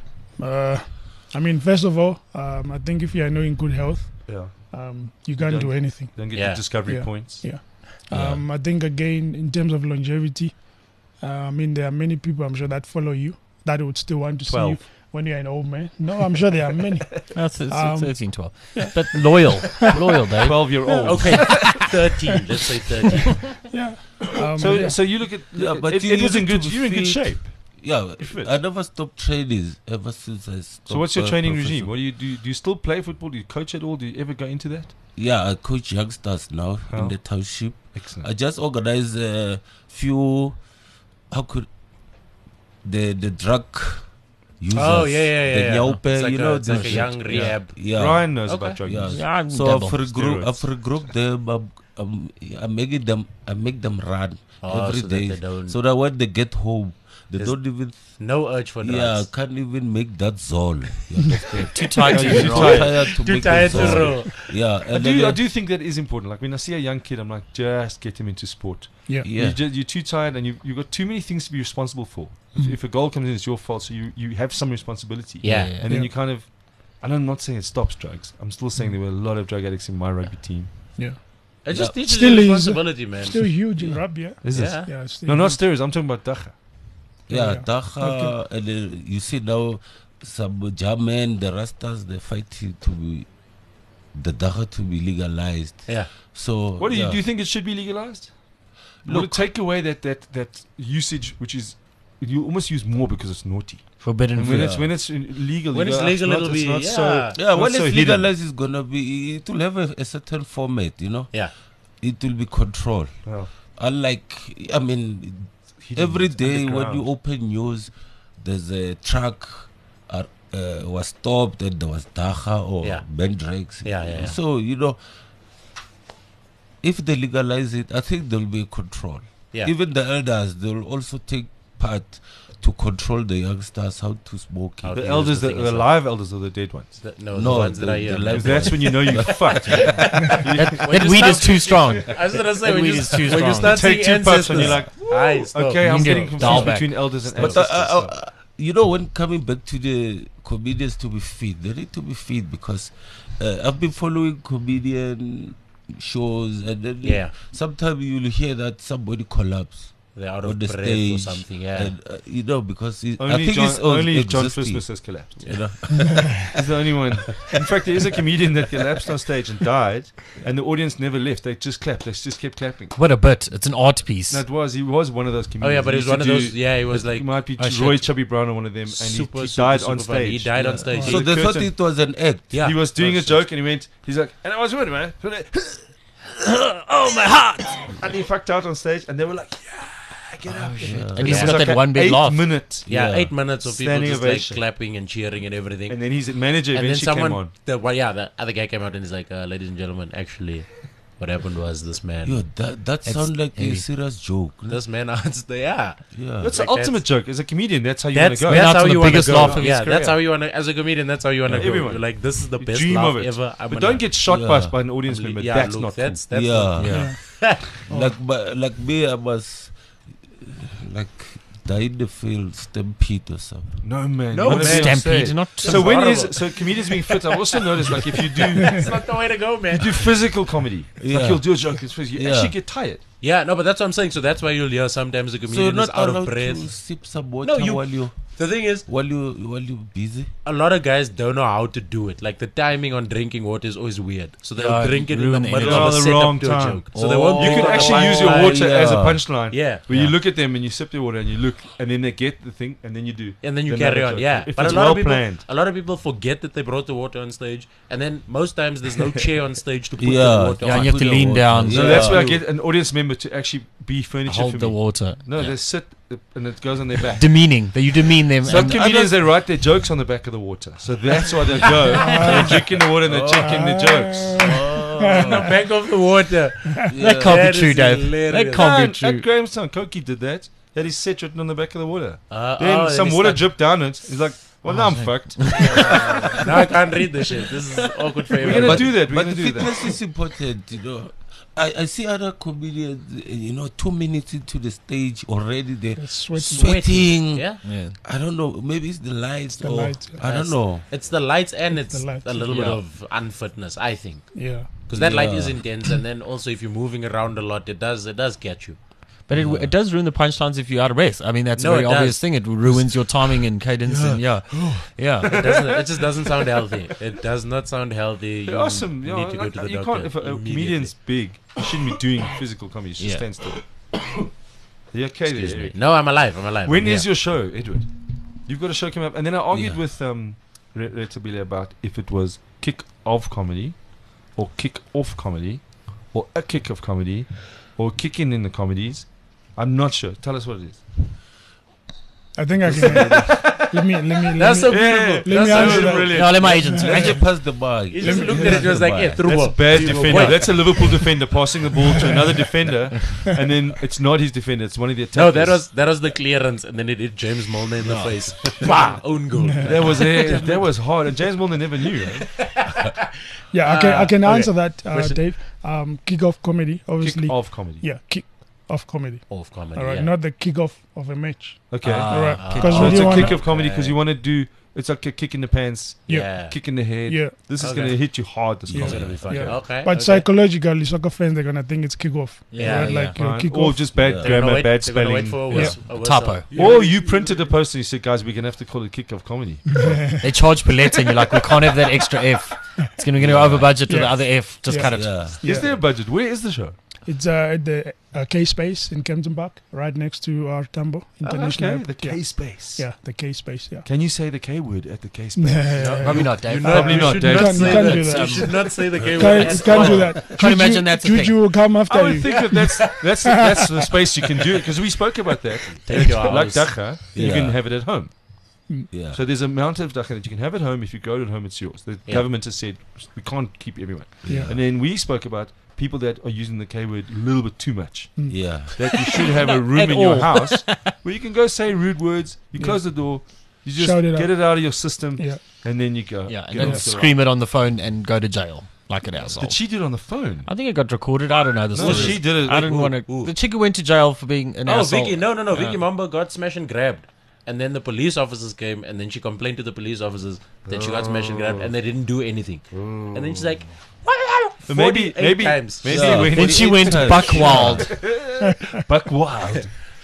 I mean, first of all, I think if you are not in good health,
Yeah.
you can't do anything.
Don't get
Yeah.
the discovery
Yeah.
points.
Yeah.
Yeah.
I think again in terms of longevity, I mean there are many people I'm sure that follow you that would still want to see
12.
you when you're an old man. No, I'm sure there are many.
That's 13, 12.
Yeah.
But loyal. Loyal, Dave.
12-year-old.
Okay, 13. Let's say 13.
Yeah.
So you look at
but
it,
you
it was
need
in
to
good.
be
You're in good
fit.
shape.
Yeah.
fit.
I never stopped training ever since I stopped.
So what's your training
professional-
regime? What do you do? Do you still play football? Do you coach at all? Do you ever go into that?
Yeah, I coach youngsters now
How?
in the township.
Excellent.
I just organize a few. How could the drug users?
Oh, yeah.
The nyaupe,
It's like
you know,
it's like a
the-
young rehab.
Yeah.
Ryan knows
Okay.
about drug
Yeah.
use.
Yeah,
So
dabble.
I've regrouped them. I make them run
Oh,
every
so that
day,
they don't-
so that when they get home, they
There's
don't even.
No urge for drugs.
Yeah, can't even make that zone. You understand?
Too tired to
Too
use
Too
tired.
tired to
Too
make
tired
the
to
zone.
roll.
Yeah,
I
and
do.
then
I do think that is important. Like when I see a young kid, I'm like, just get him into sport.
yeah.
Yeah.
You're too tired, and you've got too many things to be responsible for. If a goal comes in, it's your fault. So you have some responsibility.
Yeah.
And then
Yeah.
you kind of. And I'm not saying it stops drugs. I'm still saying there were a lot of drug addicts in my rugby team.
Yeah.
It just teaches
Still
you
is-
responsibility, man.
Still huge in rugby, yeah.
Is it?
Yeah.
Yeah, it's still
No, not
huge.
steroids. I'm talking about dacha.
Yeah,
Yeah.
Dacha, and you see now some German, the Rastas, they fighting to be the Dacha to be legalized.
Yeah.
So
What do you
yeah.
do? You think it should be legalized? Will it
Look,
take away that usage, which is you almost use more because it's naughty.
Forbidden
And when
fruit.
it's legal,
When
you
it's
go,
legal,
not-
it'll be-
not
yeah.
so.
yeah,
not
when
so
it's
hidden.
legalized, it's gonna be. It will have a certain format, you know.
Yeah.
It will be controlled.
Oh,
Unlike, I mean,
hidden,
every
it's
day when
underground.
you open news, there's a truck was stopped and there was Dacha or
Yeah.
Mendrax.
Yeah.
So you know, if they legalize it, I think there'll be a control.
Yeah.
Even the elders, they'll also take part to control the youngsters how to smoke
How
it.
to
The
use
elders,
the
the
thing as well.
live elders or the dead ones.
No, the
No,
ones that
the-
are here.
the
man.
live
That's when you know you fucked.
That weed is too strong.
I was gonna say
That
when
weed
you,
is too
when you
strong.
start
Take
seeing
two puffs and
ancestors,
you're like,
Aye, stop.
okay, I'm
You
getting
need to
confused
dial back.
between elders and
But
ancestors.
you know, when coming back to the comedians to be fit, they need to be fit because I've been following comedian shows, and then
Yeah.
sometimes you'll hear that somebody collapse.
they're out
on
of
the
breath
stage
or something. Yeah.
and, you know, because I
Only
think
John,
it's all
only John
existing,
Christmas has collapsed.
you know.
He's the only one. In fact, there is a comedian that collapsed on stage and died, and the audience never left. They just clapped. They just kept clapping.
What a bit. It's an art piece.
No, he was one of those comedians.
Oh yeah, but he was
used
one
to
of
do-
those. Yeah, he was like
it might be
Oh, shit.
Roy Chubby Brown or one of them, and
super,
he
super,
died
super
on
funny. He
stage.
died on stage.
So
The
they thought
curtain.
it was an act.
Yeah.
He was doing a
That's-
joke, and he went, he's like, and I was with him, man.
Oh, my heart.
And he fucked out on stage, and they were like, yeah, get up.
And he's
Yeah.
got
It was
that
like
one big
8
laugh.
minute.
Yeah,
Yeah.
8 minutes of people
Standing
just
ovation.
like clapping and cheering and everything.
And then his manager
And then
eventually
someone,
came on.
the other guy came out and he's like, ladies and gentlemen, actually, what happened was this man.
Yo, that sounds like
heavy.
a serious joke.
This man answered the
Yeah.
That's
Like
the ultimate joke. As a comedian, that's how you want
That's,
to go.
Went out
that's how
to the
you want to
biggest
go.
laugh of his
Yeah, that's
career.
how you want to. As a comedian, that's how you want to go.
Everyone.
You're like, this is the
You
best
dream
laugh
of it.
ever.
But don't get shot
Yeah.
by an audience member.
Yeah,
That's
look,
not
that's
cool.
not-
Yeah. Like me, I was like die in the field, stampede or something.
No, man.
No,
You wanna
man.
be on
Stampede,
stage.
not
So when
horrible.
is comedians being fit? I've also noticed like if you do
That's not the way to go, man.
do physical comedy, like
Yeah.
you'll do a joke, you
Yeah.
actually get tired.
Yeah, no, but that's what I'm saying. So that's why you'll hear sometimes the
So you're
comedian is
not
out of
allowed
breath.
to sip some water
No, you-
while
The thing is,
you busy.
a lot of guys don't know how to do it. Like the timing on drinking water is always weird. So they'll
Yeah,
drink it in the
ruin
middle
energy.
of a
Oh, the
setup
wrong
to a
time.
joke. So they won't
Oh.
You
drink
can
on the
actually
one
use your
side.
water as a
Yeah.
punchline.
Yeah.
Where
Yeah.
you look at them and you sip the water and you look, and then they get the thing, and then you do.
And then you
another
carry on,
joke.
yeah.
If
But
it's
a lot
well
of people,
planned.
a lot of people forget that they brought the water on stage, and then most times there's no chair on stage to put
Yeah.
the water
Yeah,
on.
and you have to lean down.
So
Yeah.
that's where I get an audience member to actually be furniture
Hold
for
the
me.
water.
No, they sit and it goes on their back.
Demeaning. That you demean them.
Some
and-
comedians they write their jokes on the back of the water, so that's why they go. They're drinking the water and they're checking the jokes.
On the back of the water.
that can't
That
be true,
is
Dave.
hilarious.
That can't
No,
be true.
At Grahamstown, Koki did that. Had his set written on the back of the water.
Oh,
Then some water
drip.
dripped down it. He's like, well, now I'm fucked.
Now I can't read this shit. This is awkward for
We're
everyone.
gonna do that. We're
But
gonna
the
do that.
fitness is important, you know. I see other comedians, 2 minutes into the stage already they're
It's sweaty.
sweating.
Yeah.
Yeah.
I don't know. Maybe it's the lights.
the
or
lights,
I don't know.
It's the lights and it's
the lights.
a little bit
Yeah.
of unfitness, I think.
Yeah.
Because that light
Yeah.
is intense, and then also if you're moving around a lot, it does get you.
But it does ruin the punchlines if you're out of breath. I mean, that's
No,
a very
it does.
obvious thing. It ruins your timing and cadence. And yeah.
It just doesn't sound healthy. It does not sound healthy.
You're awesome.
You need to go to the
you
doctor.
can't. If a
immediately.
comedian's big, you shouldn't be doing physical comedy. You should
Yeah.
stand still. You okay
Excuse
there?
me.
Eric?
No, I'm alive. I'm alive.
When
I'm
is
here.
your show, Edward? You've got a show coming up, and then I argued
Yeah.
with Retabile about if it was kick of comedy, or kick off comedy, or a kick of comedy, or kicking in the comedies. I'm not sure. Tell us what it is.
I think I can. let me.
That's so
let me,
beautiful.
let me
That's
answer
so
that.
brilliant.
No, let my agent.
Let's get past the bar.
He just looked at it and was like, yeah, through
That's
ball.
bad
Through ball.
defender.
Wait.
That's a Liverpool defender passing the ball to another defender, and then it's not his defender. It's one of the attackers.
No, that was the clearance, and then it hit James Milner in the face. Bah! Own goal.
that was hard. And James Milner never knew. Right?
Yeah, I can
okay.
answer that,
Question.
Dave. Kick-off comedy, obviously.
Kick off comedy.
Yeah, kick-off comedy.
Off comedy.
All right,
yeah.
not the kick-off of a match.
Okay.
All right,
okay.
because
So
we
it's
do
a
want
kick of comedy because you want to do. It's like a kick in the pants,
Yeah.
kick in the head.
Yeah,
This is
Okay.
going to hit you hard. This
Yeah.
It's
comedy.
gonna be fun.
Yeah.
Okay.
but
okay.
psychologically, soccer fans they're gonna think it's kick-off.
Yeah,
right?
yeah.
Like your
Right.
kick-off.
Or just bad
Yeah.
They're gonna
grammar,
wait-
bad
they're gonna wait
spelling.
for a
Yeah.
whistle- a
Typo.
whistle.
Or you printed a post and you said, guys, we're going to have to call it kick of comedy.
They charge per letter, and you're like, we can't have that extra F. It's going to go over budget with
Yeah.
the other F. Just
Yeah.
cut it.
Yeah.
Is there a budget? Where is the show?
It's at the K-Space in Kempton Park, right next to our Tambo International
okay,
Airport.
the
Yeah.
K space.
Yeah, the K-Space, yeah.
Can you say the K word at the K space?
Probably not, Dave.
Probably not,
should
Dave.
not
You
say
can't
that.
do that.
You should not say the K
You
word.
can't, you
at
can't do
all.
that.
Can't imagine that's a thing.
Juju will come after
I would
you.
think that's the space you can do it because we spoke about that.
Take your
Like
house.
dacha, you
Yeah.
can have it at home.
Yeah.
So there's a amount of dacha that you can have at home. If you go to home, it's yours. The
Yeah.
government has said we can't keep everyone.
Yeah.
And then we spoke about people that are using the K word a little bit too much.
Yeah.
That you should have a room
At
in your
all.
house where you can go say rude words. You
Yeah.
close the door. You just
Shout it
get
out.
it out of your system,
Yeah.
and then you go.
Yeah, and
get
then
off the
scream it on the phone and go to jail like an
ride.
asshole.
Did she do it on the phone?
I think it got recorded. I don't know the
No,
story.
she did it.
I didn't
Ooh,
want to.
ooh.
The chick who went to jail for being an
Oh,
asshole.
Vicky, no.
Yeah.
Vicky Mambo got smashed and grabbed. And then the police officers came, and then she complained to the police officers that she got smashed and grabbed, and they didn't do anything. And then she's like,
But maybe
48 times.
maybe
Yeah.
when
Then she went buck wild.
buck wild.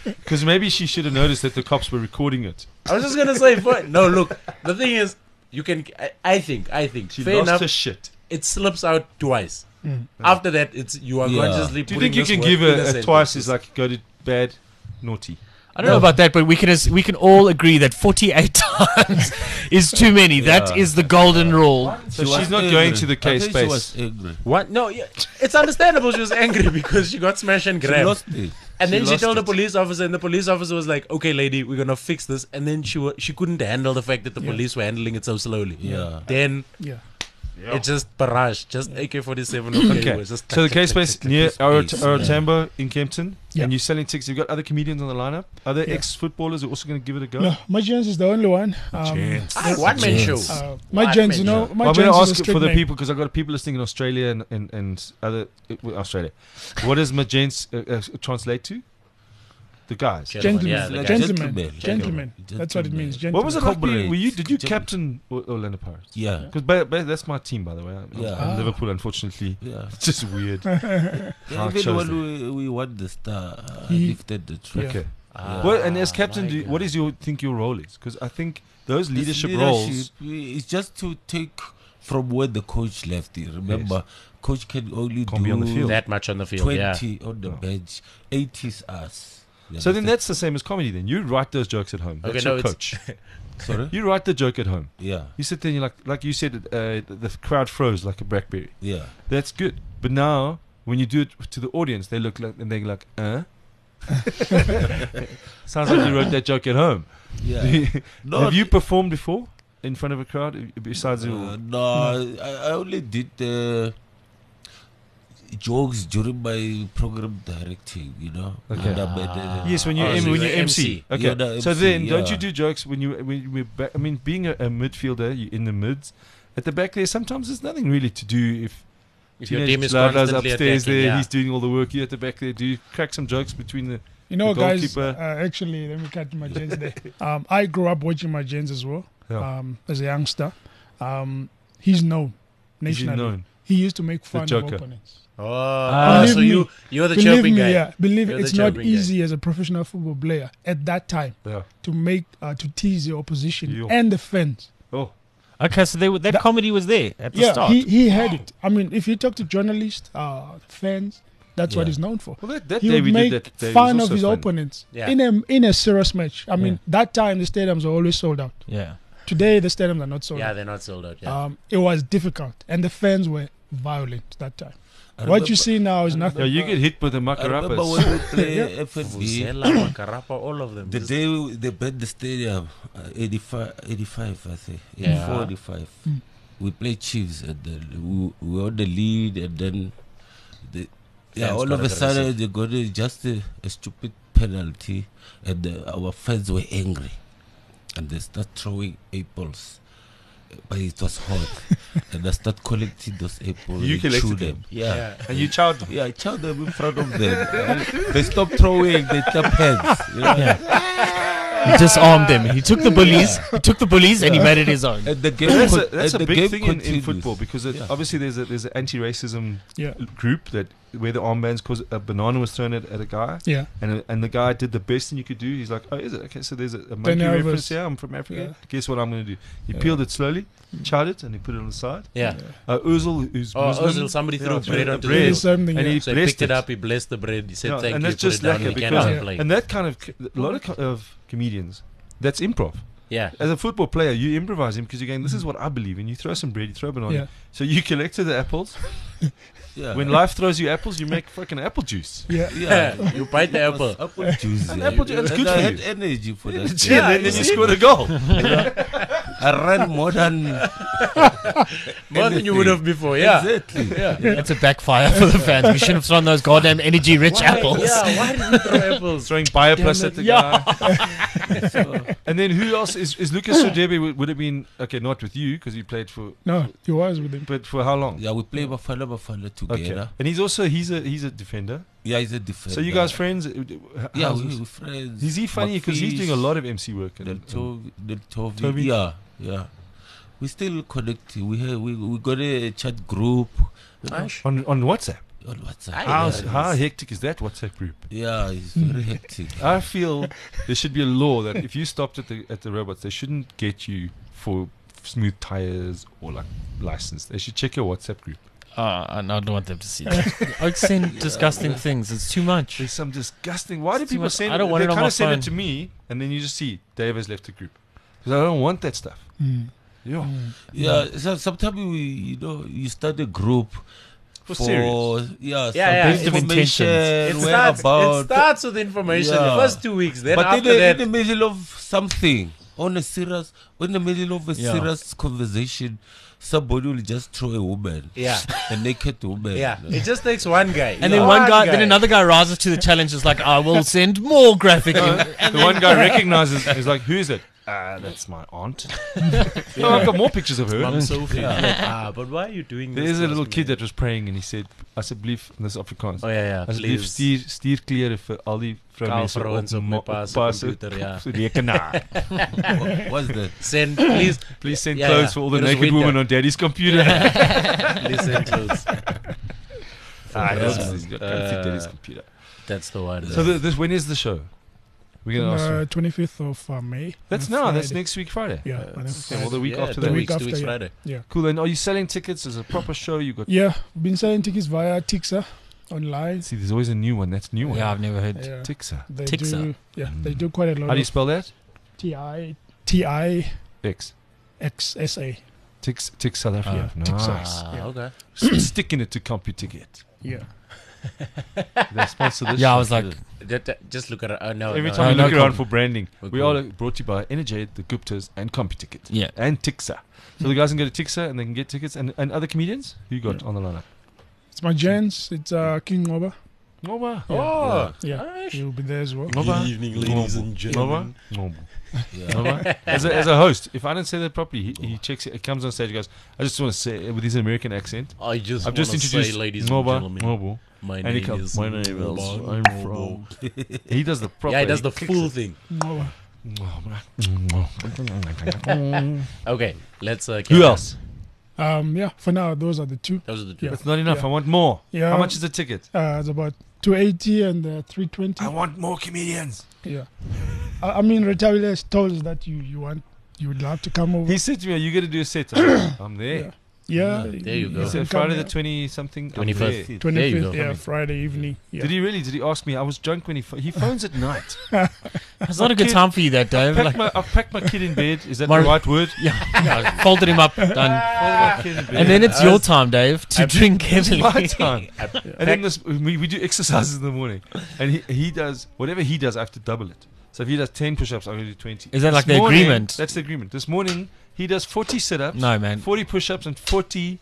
Because maybe she should have noticed that the cops were recording it.
I was just gonna say, no. Look, the thing is, you can. I think.
She
Fair
lost
enough.
her shit.
It slips out twice. After that, it's you are
Yeah.
consciously.
Do you think you
putting
can
this
give
word in
a
sentence.
twice is like go to bad, naughty?
I don't know about that, but we can all agree that 48 times is too many. That
Yeah.
is the golden rule.
So
She was
she's not
angry.
going to the
I
case
think she
space.
was angry.
What? No, yeah, it's understandable. She was angry because she got smashed and
She
grabbed.
lost it.
And then she
lost
told the
it.
police officer, and the police officer was like, "Okay, lady, we're gonna fix this." And then she couldn't handle the fact that the police were handling it so slowly.
Yeah.
Then
Yeah.
it just barrage, just AK-47.
Okay.
was just
So the case space near Aratambo in Kempton,
Yeah.
and you're selling tickets. You've got other comedians on the lineup. Other
Yeah.
ex-footballers are also going to give it a go.
No, my gents is the only one.
one man show.
My
One
gents,
man
you know,
show.
my
I'm going
gents
to
is a
ask
street
for the
name.
people because I've got people listening in Australia and other Australia. What does Magents translate to? The guys.
Gentlemen,
Yeah, the guy.
gentlemen, gentlemen. That's what it means. Gentlemen.
What was it like being?
Comrades.
Did you
Gentlemen.
captain Orlando Pirates?
Yeah.
Because that's my team, by the way.
Yeah.
I'm Liverpool, unfortunately.
Yeah.
It's just weird.
Yeah,
I
even
chose
when we won the star, I
He-
lifted the trophy.
Okay.
Ah,
Well, and as captain,
my
what
God.
is your role is? Because I think those
This
leadership roles.
is just to take from where the coach left it. Remember, coach can only
Can't
do
be on the field.
that much on the field?
20
Yeah.
on the
No.
bench. 80 is us. You
So then
understand?
that's the same as comedy. Then you write those jokes at home.
Okay,
That's
no,
your
it's-
coach.
Sorry?
You write the joke at home.
Yeah.
You sit there and you're like you said, the crowd froze like a BlackBerry.
Yeah.
That's good. But now when you do it to the audience, they look like and they're like, Sounds like you wrote that joke at home.
Yeah. No,
Have you performed before in front of a crowd besides your?
no, I only did jokes during my program directing, you know.
Okay.
And I made,
Yes, when you
Oh, so
when you
you're
MC.
MC.
Okay.
Yeah, the
So
MC,
then, don't you
yeah.
do jokes when you back? I mean, being a midfielder, you in the mids, at the back there, sometimes there's nothing really to do if.
If your
Teenage
team is
Lala's
constantly
upstairs
attacking,
there,
yeah.
he's doing all the work. You at the back there, do you crack some jokes between the?
You know,
The
guys,
goalkeeper.
actually, let me cut my gents there. I grew up watching my gents as well
Yeah.
as a youngster. He's known
Is he
nationally.
known?
He used to make fun of
Joker.
opponents.
Oh, so
Believe me.
you're the
Believe
chirping
me,
guy.
yeah, believe
You're
it,
the
it's not
chirping guy.
easy as a professional football player at that time
Yeah.
to make to tease the opposition
Yo.
and the fans.
Oh,
Okay, so that comedy was there at the
Yeah,
start.
he had it. I mean, if you talk to journalists, fans, that's what
Yeah.
he's known for.
well, that
He
day
would
we
make
did that. Day was
fun of
also
his
fun.
opponents
Yeah.
in a serious match. I mean, that time the stadiums are always sold out.
Yeah.
Today the stadiums are not sold
Yeah,
out.
they're not sold out. Yeah.
It was difficult, and the fans were violent that time.
I
What you
remember-
see now is nothing.
Yeah, you get hit with the
I remember
makarapas.
when we play FNB,
Vuvuzela, Makarapa, all of them.
the
Just-
day they built the stadium, 85, I think,
Yeah.
84, 85.
Mm.
We played Chiefs, and then we were on the lead, and then
Fans
all
got
of a
aggressive.
sudden they got just a stupid penalty, and our fans were angry, and they start throwing apples. But it was hot, and I start collecting those apples.
You
and
collected
chew
them?
Yeah.
yeah.
And you chowed them.
Yeah, I chowed them in front of them. And they stopped throwing, they clap hands. You know?
He disarmed them. He took the bullies. He took the bullies and he made it his own.
And the game
That's
con-
a
and the
big
game
thing in
continues.
football because
Yeah.
obviously there's an anti-racism
Yeah,
group that where the armbands cause a banana was thrown at a guy
yeah,
and the guy did the best thing you could do. He's like, oh, is it okay? So there's a monkey
Then Elvis.
reference here. I'm from Africa.
Yeah.
Guess what I'm going to do? He
Yeah.
peeled it slowly, chowed it, and he put it on the side.
Yeah.
Ozil, who's
Oh,
Muslim,
Ozil, somebody
yeah,
threw
threw
bread
the
onto
bread.
the
It's something.
and
Yeah.
he
So he
blessed
picked it up, he blessed the bread, he said
Yeah,
thank
and
you,
that's
put
just
it down,
lacquer
we
because
cannot play.
and that kind of a lot of comedians, that's improv.
Yeah.
As a football player, you improvise him because you're going, this is what I believe in. You throw some bread, you throw a banana.
Yeah.
So you collected the apples.
Yeah.
When life throws you apples, you make fucking apple juice.
Yeah,
Yeah. You bite the apple.
Apple juice. yeah.
apple juice, that's
And
good
I
for
had
you.
energy for that.
Yeah, then you scored a goal.
I ran more than
More than you would have before, yeah.
Exactly.
Yeah.
It's a backfire for the fans. We should have thrown those goddamn energy-rich apples.
Yeah, why did we throw apples?
Throwing Bioplus at the
Yeah.
guy. And then who else is Lucas Sodebe would have been okay, not with you because he played for,
no, he was with him.
but for how long?
Yeah, we play Bafana
Okay,
together.
and he's a defender.
Yeah, he's a defender.
So you guys friends?
Yeah,
How's
we're
this?
friends.
Is he funny because he's doing a lot of MC work?
Del
and-
Toby. Yeah, yeah. We still connect. We got a chat group.
Nice.
on WhatsApp.
on WhatsApp.
How hectic is that WhatsApp group?
Yeah, it's very hectic.
I feel there should be a law that if you stopped at the robots, they shouldn't get you for smooth tires or like license. They should check your WhatsApp group.
I don't want them to see that. I send disgusting things. It's too much.
There's some disgusting. Why do
It's too
people
much.
send?
I don't want
they
it on
kind
my
of send
phone.
it to me, and then you just see Dave has left the group because I don't want that stuff. Yeah,
Yeah, so sometimes you start a group
for serious.
yeah,
Yeah,
some
yeah.
information,
It
whereabout.
starts with information.
Yeah.
The first 2 weeks. Then
But
after
in
that,
the middle of something, in the middle of a
Yeah.
serious conversation, somebody will just throw a woman,
yeah,
a naked woman.
yeah. It just takes one guy.
And then one guy, then another guy rises to the challenge. Is like, I will send more graphic.
The one guy recognizes is like, who is it? That's my aunt. No, I've got more pictures of her.
Mom Sophie. But why are you doing this?
There's a
to
little
us,
kid
man?
that was praying and he said, asseblief, en dis Afrikaans.
Oh yeah.
Asseblief stuur klere vir al die vroumense
Vrouens op my pa se computer, ja.
rekenaar.
What's that?
Send, please.
Please send
Yeah,
clothes
yeah.
for all the
There is
naked
window.
women on daddy's computer.
Please send clothes.
That's daddy's computer.
That's the one.
So when is the show? We're going to ask you.
25th of May.
That's
on
now. That's
Friday.
next week Friday.
Yeah, I think
Okay, well, the week
yeah,
after
2
that.
weeks, 2
after,
weeks
yeah.
Friday.
Yeah.
Cool. And are you selling tickets as a proper show? You got.
Yeah, been selling tickets via Tixa online.
See, there's always a new one. That's a new one.
Yeah, I've never heard.
Yeah,
Tixa.
they
Tixa.
do. Yeah, they do quite a lot
How do you
of
spell that?
TIXSA.
X. Tix South Africa.
Yeah, Tixa.
Nice.
Ah, okay.
Sticking it to CompuTicket.
Yeah.
They sponsor this.
Yeah, I
show.
was like,
Just look at it. No,
Every
no,
time
no.
you look
no
around
com-
for branding,
We're
we
cool.
are brought to you by Energy, the Guptas, and CompuTicket.
yeah.
And Tixa. So the guys can go to Tixa and they can get tickets. And other comedians? Who you got on the lineup?
It's my gents. It's King Ngoba.
Oh, wow.
Oh,
Yeah,
nice.
he'll be there as well.
Ngoba.
evening, ladies and gentlemen.
Ngoba.
Yeah.
Ngoba. As a host, if I don't say that properly, he checks it. He comes on stage. He goes, I just want to say it with his American accent.
I just
I've just
wanna
introduced
say, ladies and
Ngoba.
gentlemen,
Ngobo.
my
And he
name
comes,
is
my name is,
Ngoba.
I'm from. He does the proper.
Yeah, he does the
clicks
full
it.
thing.
Ngoba.
Okay, let's.
Who else?
Yeah, for now, those are the two.
Those are the two.
Yeah.
That's not enough.
Yeah.
I want more.
Yeah.
How much is the ticket?
It's about 280 and 320.
I want more comedians.
Yeah. I mean, Retavile has told us that you would love to come over.
He said to me, "You got to do a set." I'm there.
Yeah.
There you go.
He said Friday the 20 something.
25th. There you
25th,
go.
yeah, Friday evening. Yeah.
Did he really? Did he ask me? I was drunk when he phones at night.
It's not a good time for you that day. Like,
I've packed my kid in bed. Is that
My-
the right word?
yeah, folded him up, done.
My kid in bed.
And then it's your time, Dave, to drink heavily.
my time. And then we do exercises in the morning, and he does whatever he does. I have to double it. So if he does 10 push-ups, I'm going to do 20.
Is that
This
like the
morning-
agreement?
That's the agreement. This morning he does 40 sit-ups,
No, man.
40 push-ups, and 40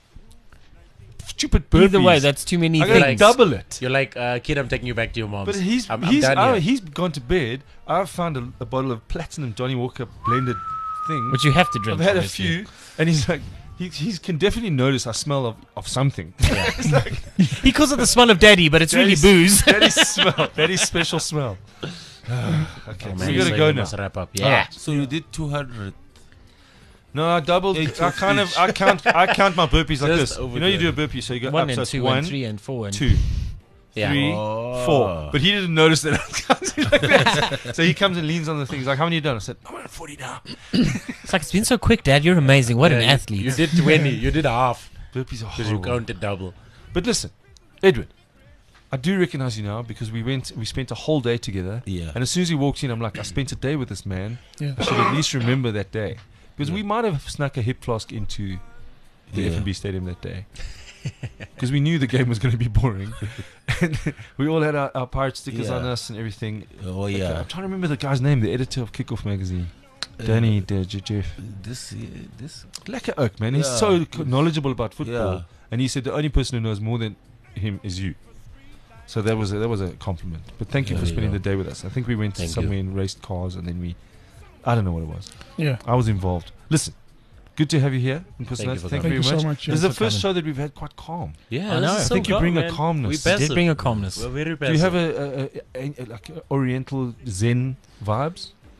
stupid burpees.
Either way, that's too many
I'm going to
things.
double it.
You're like, kid, I'm taking you back to your mom's.
But he's
I'm done here.
he's gone to bed. I've found a bottle of platinum Johnny Walker blended thing.
Which you have to drink.
I've had a
obviously.
few, and he's like, he can definitely notice I smell of something. It's like
He calls it the smell of daddy, but it's really
Daddy's-
booze.
Daddy's smell. Daddy's special smell. Okay,
Oh,
so
man,
we gotta
so
go
you
now.
must wrap up.
All
Yeah.
right.
So you did 200.
No, I doubled.
Eight
I
of
kind of.
each.
I count my burpees like
Just
this. You know, you do a burpee, so you go
1
up. So
and
it's
2
1,
and 3 and 4 and
2,
Yeah.
3,
Oh.
4. But he didn't notice that I was counting like that. So he comes and leans on the thing. He's like, "How many you done?" I said, "I'm at 40 now."
It's like, it's been so quick, Dad. You're amazing. What an
Yeah,
athlete.
You did 20. You did half.
Burpees are
Because you
horrible.
counted double.
But listen, Edwin, I do recognize you now because we spent a whole day together.
Yeah.
And as soon as he walked in, I'm like, I spent a day with this man.
Yeah.
I should at least remember that day. Because we might have snuck a hip flask into the
Yeah.
F&B stadium that day. Because we knew the game was going to be boring. And we all had our pirate stickers
Yeah.
on us and everything.
Oh
I'm
yeah.
trying to remember the guy's name, the editor of Kickoff magazine. Danny Jeff.
This.
Lekker Oak, man. He's
Yeah.
so knowledgeable about football.
Yeah.
And he said the only person who knows more than him is you. So that was a compliment. But thank you
There
for
you
spending
go.
the day with us. I think we went
Thank
somewhere
you.
and raced cars, and then I don't know what it was.
Yeah.
I was involved. Listen, good to have you here in Personality.
for
Thank
coming.
you
Thank
very
you so
much.
much.
This is
yeah.
the first show that we've had quite calm.
Yeah,
I know.
this is
I
so
think you
calm,
bring a
man.
calmness.
We
You
did
passive.
bring a calmness.
We're very
Do
passive.
you have a like Oriental Zen vibes?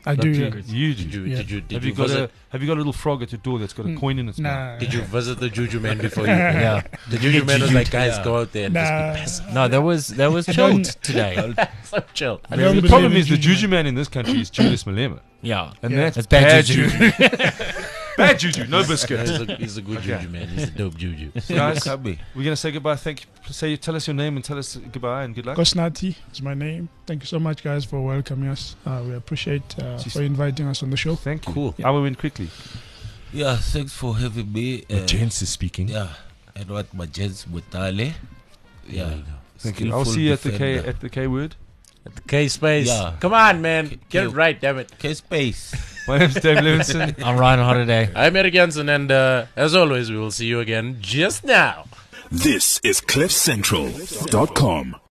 I do.
Like
Yeah.
You do.
Yeah.
Did you visit?
Have you got a little frog at your door that's got a coin in its mouth?
Nah.
Did you visit the Juju man before you?
Yeah.
The Juju man was like, guys,
Yeah.
go out there and just
Nah.
No, that was chilled today.
be so chill.
I don't
The
believe
problem
in
is the
Juju
Juju man in this country is Julius Malema.
Yeah.
And
Yeah.
that's
bad juju.
Bad Juju, no biscuit.
He's a good Juju man. He's a dope Juju.
Guys,
Kabe.
we're going to say goodbye. Tell us your name and tell us goodbye and good luck.
Kosnati is my name. Thank you so much, guys, for welcoming us. We appreciate for inviting us on the show.
Thank you.
Cool.
I will win quickly.
Yeah, thanks for having me.
Gents is speaking.
Yeah, and what my gents Mutale. Yeah,
Thank you. I'll see you at the K word.
At the K space.
Yeah.
Come on, man. Get it right, damn it.
K space.
My name's Dave Levinson.
I'm Ryan Holiday.
I'm Eric Jansen, and as always, we will see you again just now.
This is CliffCentral.com.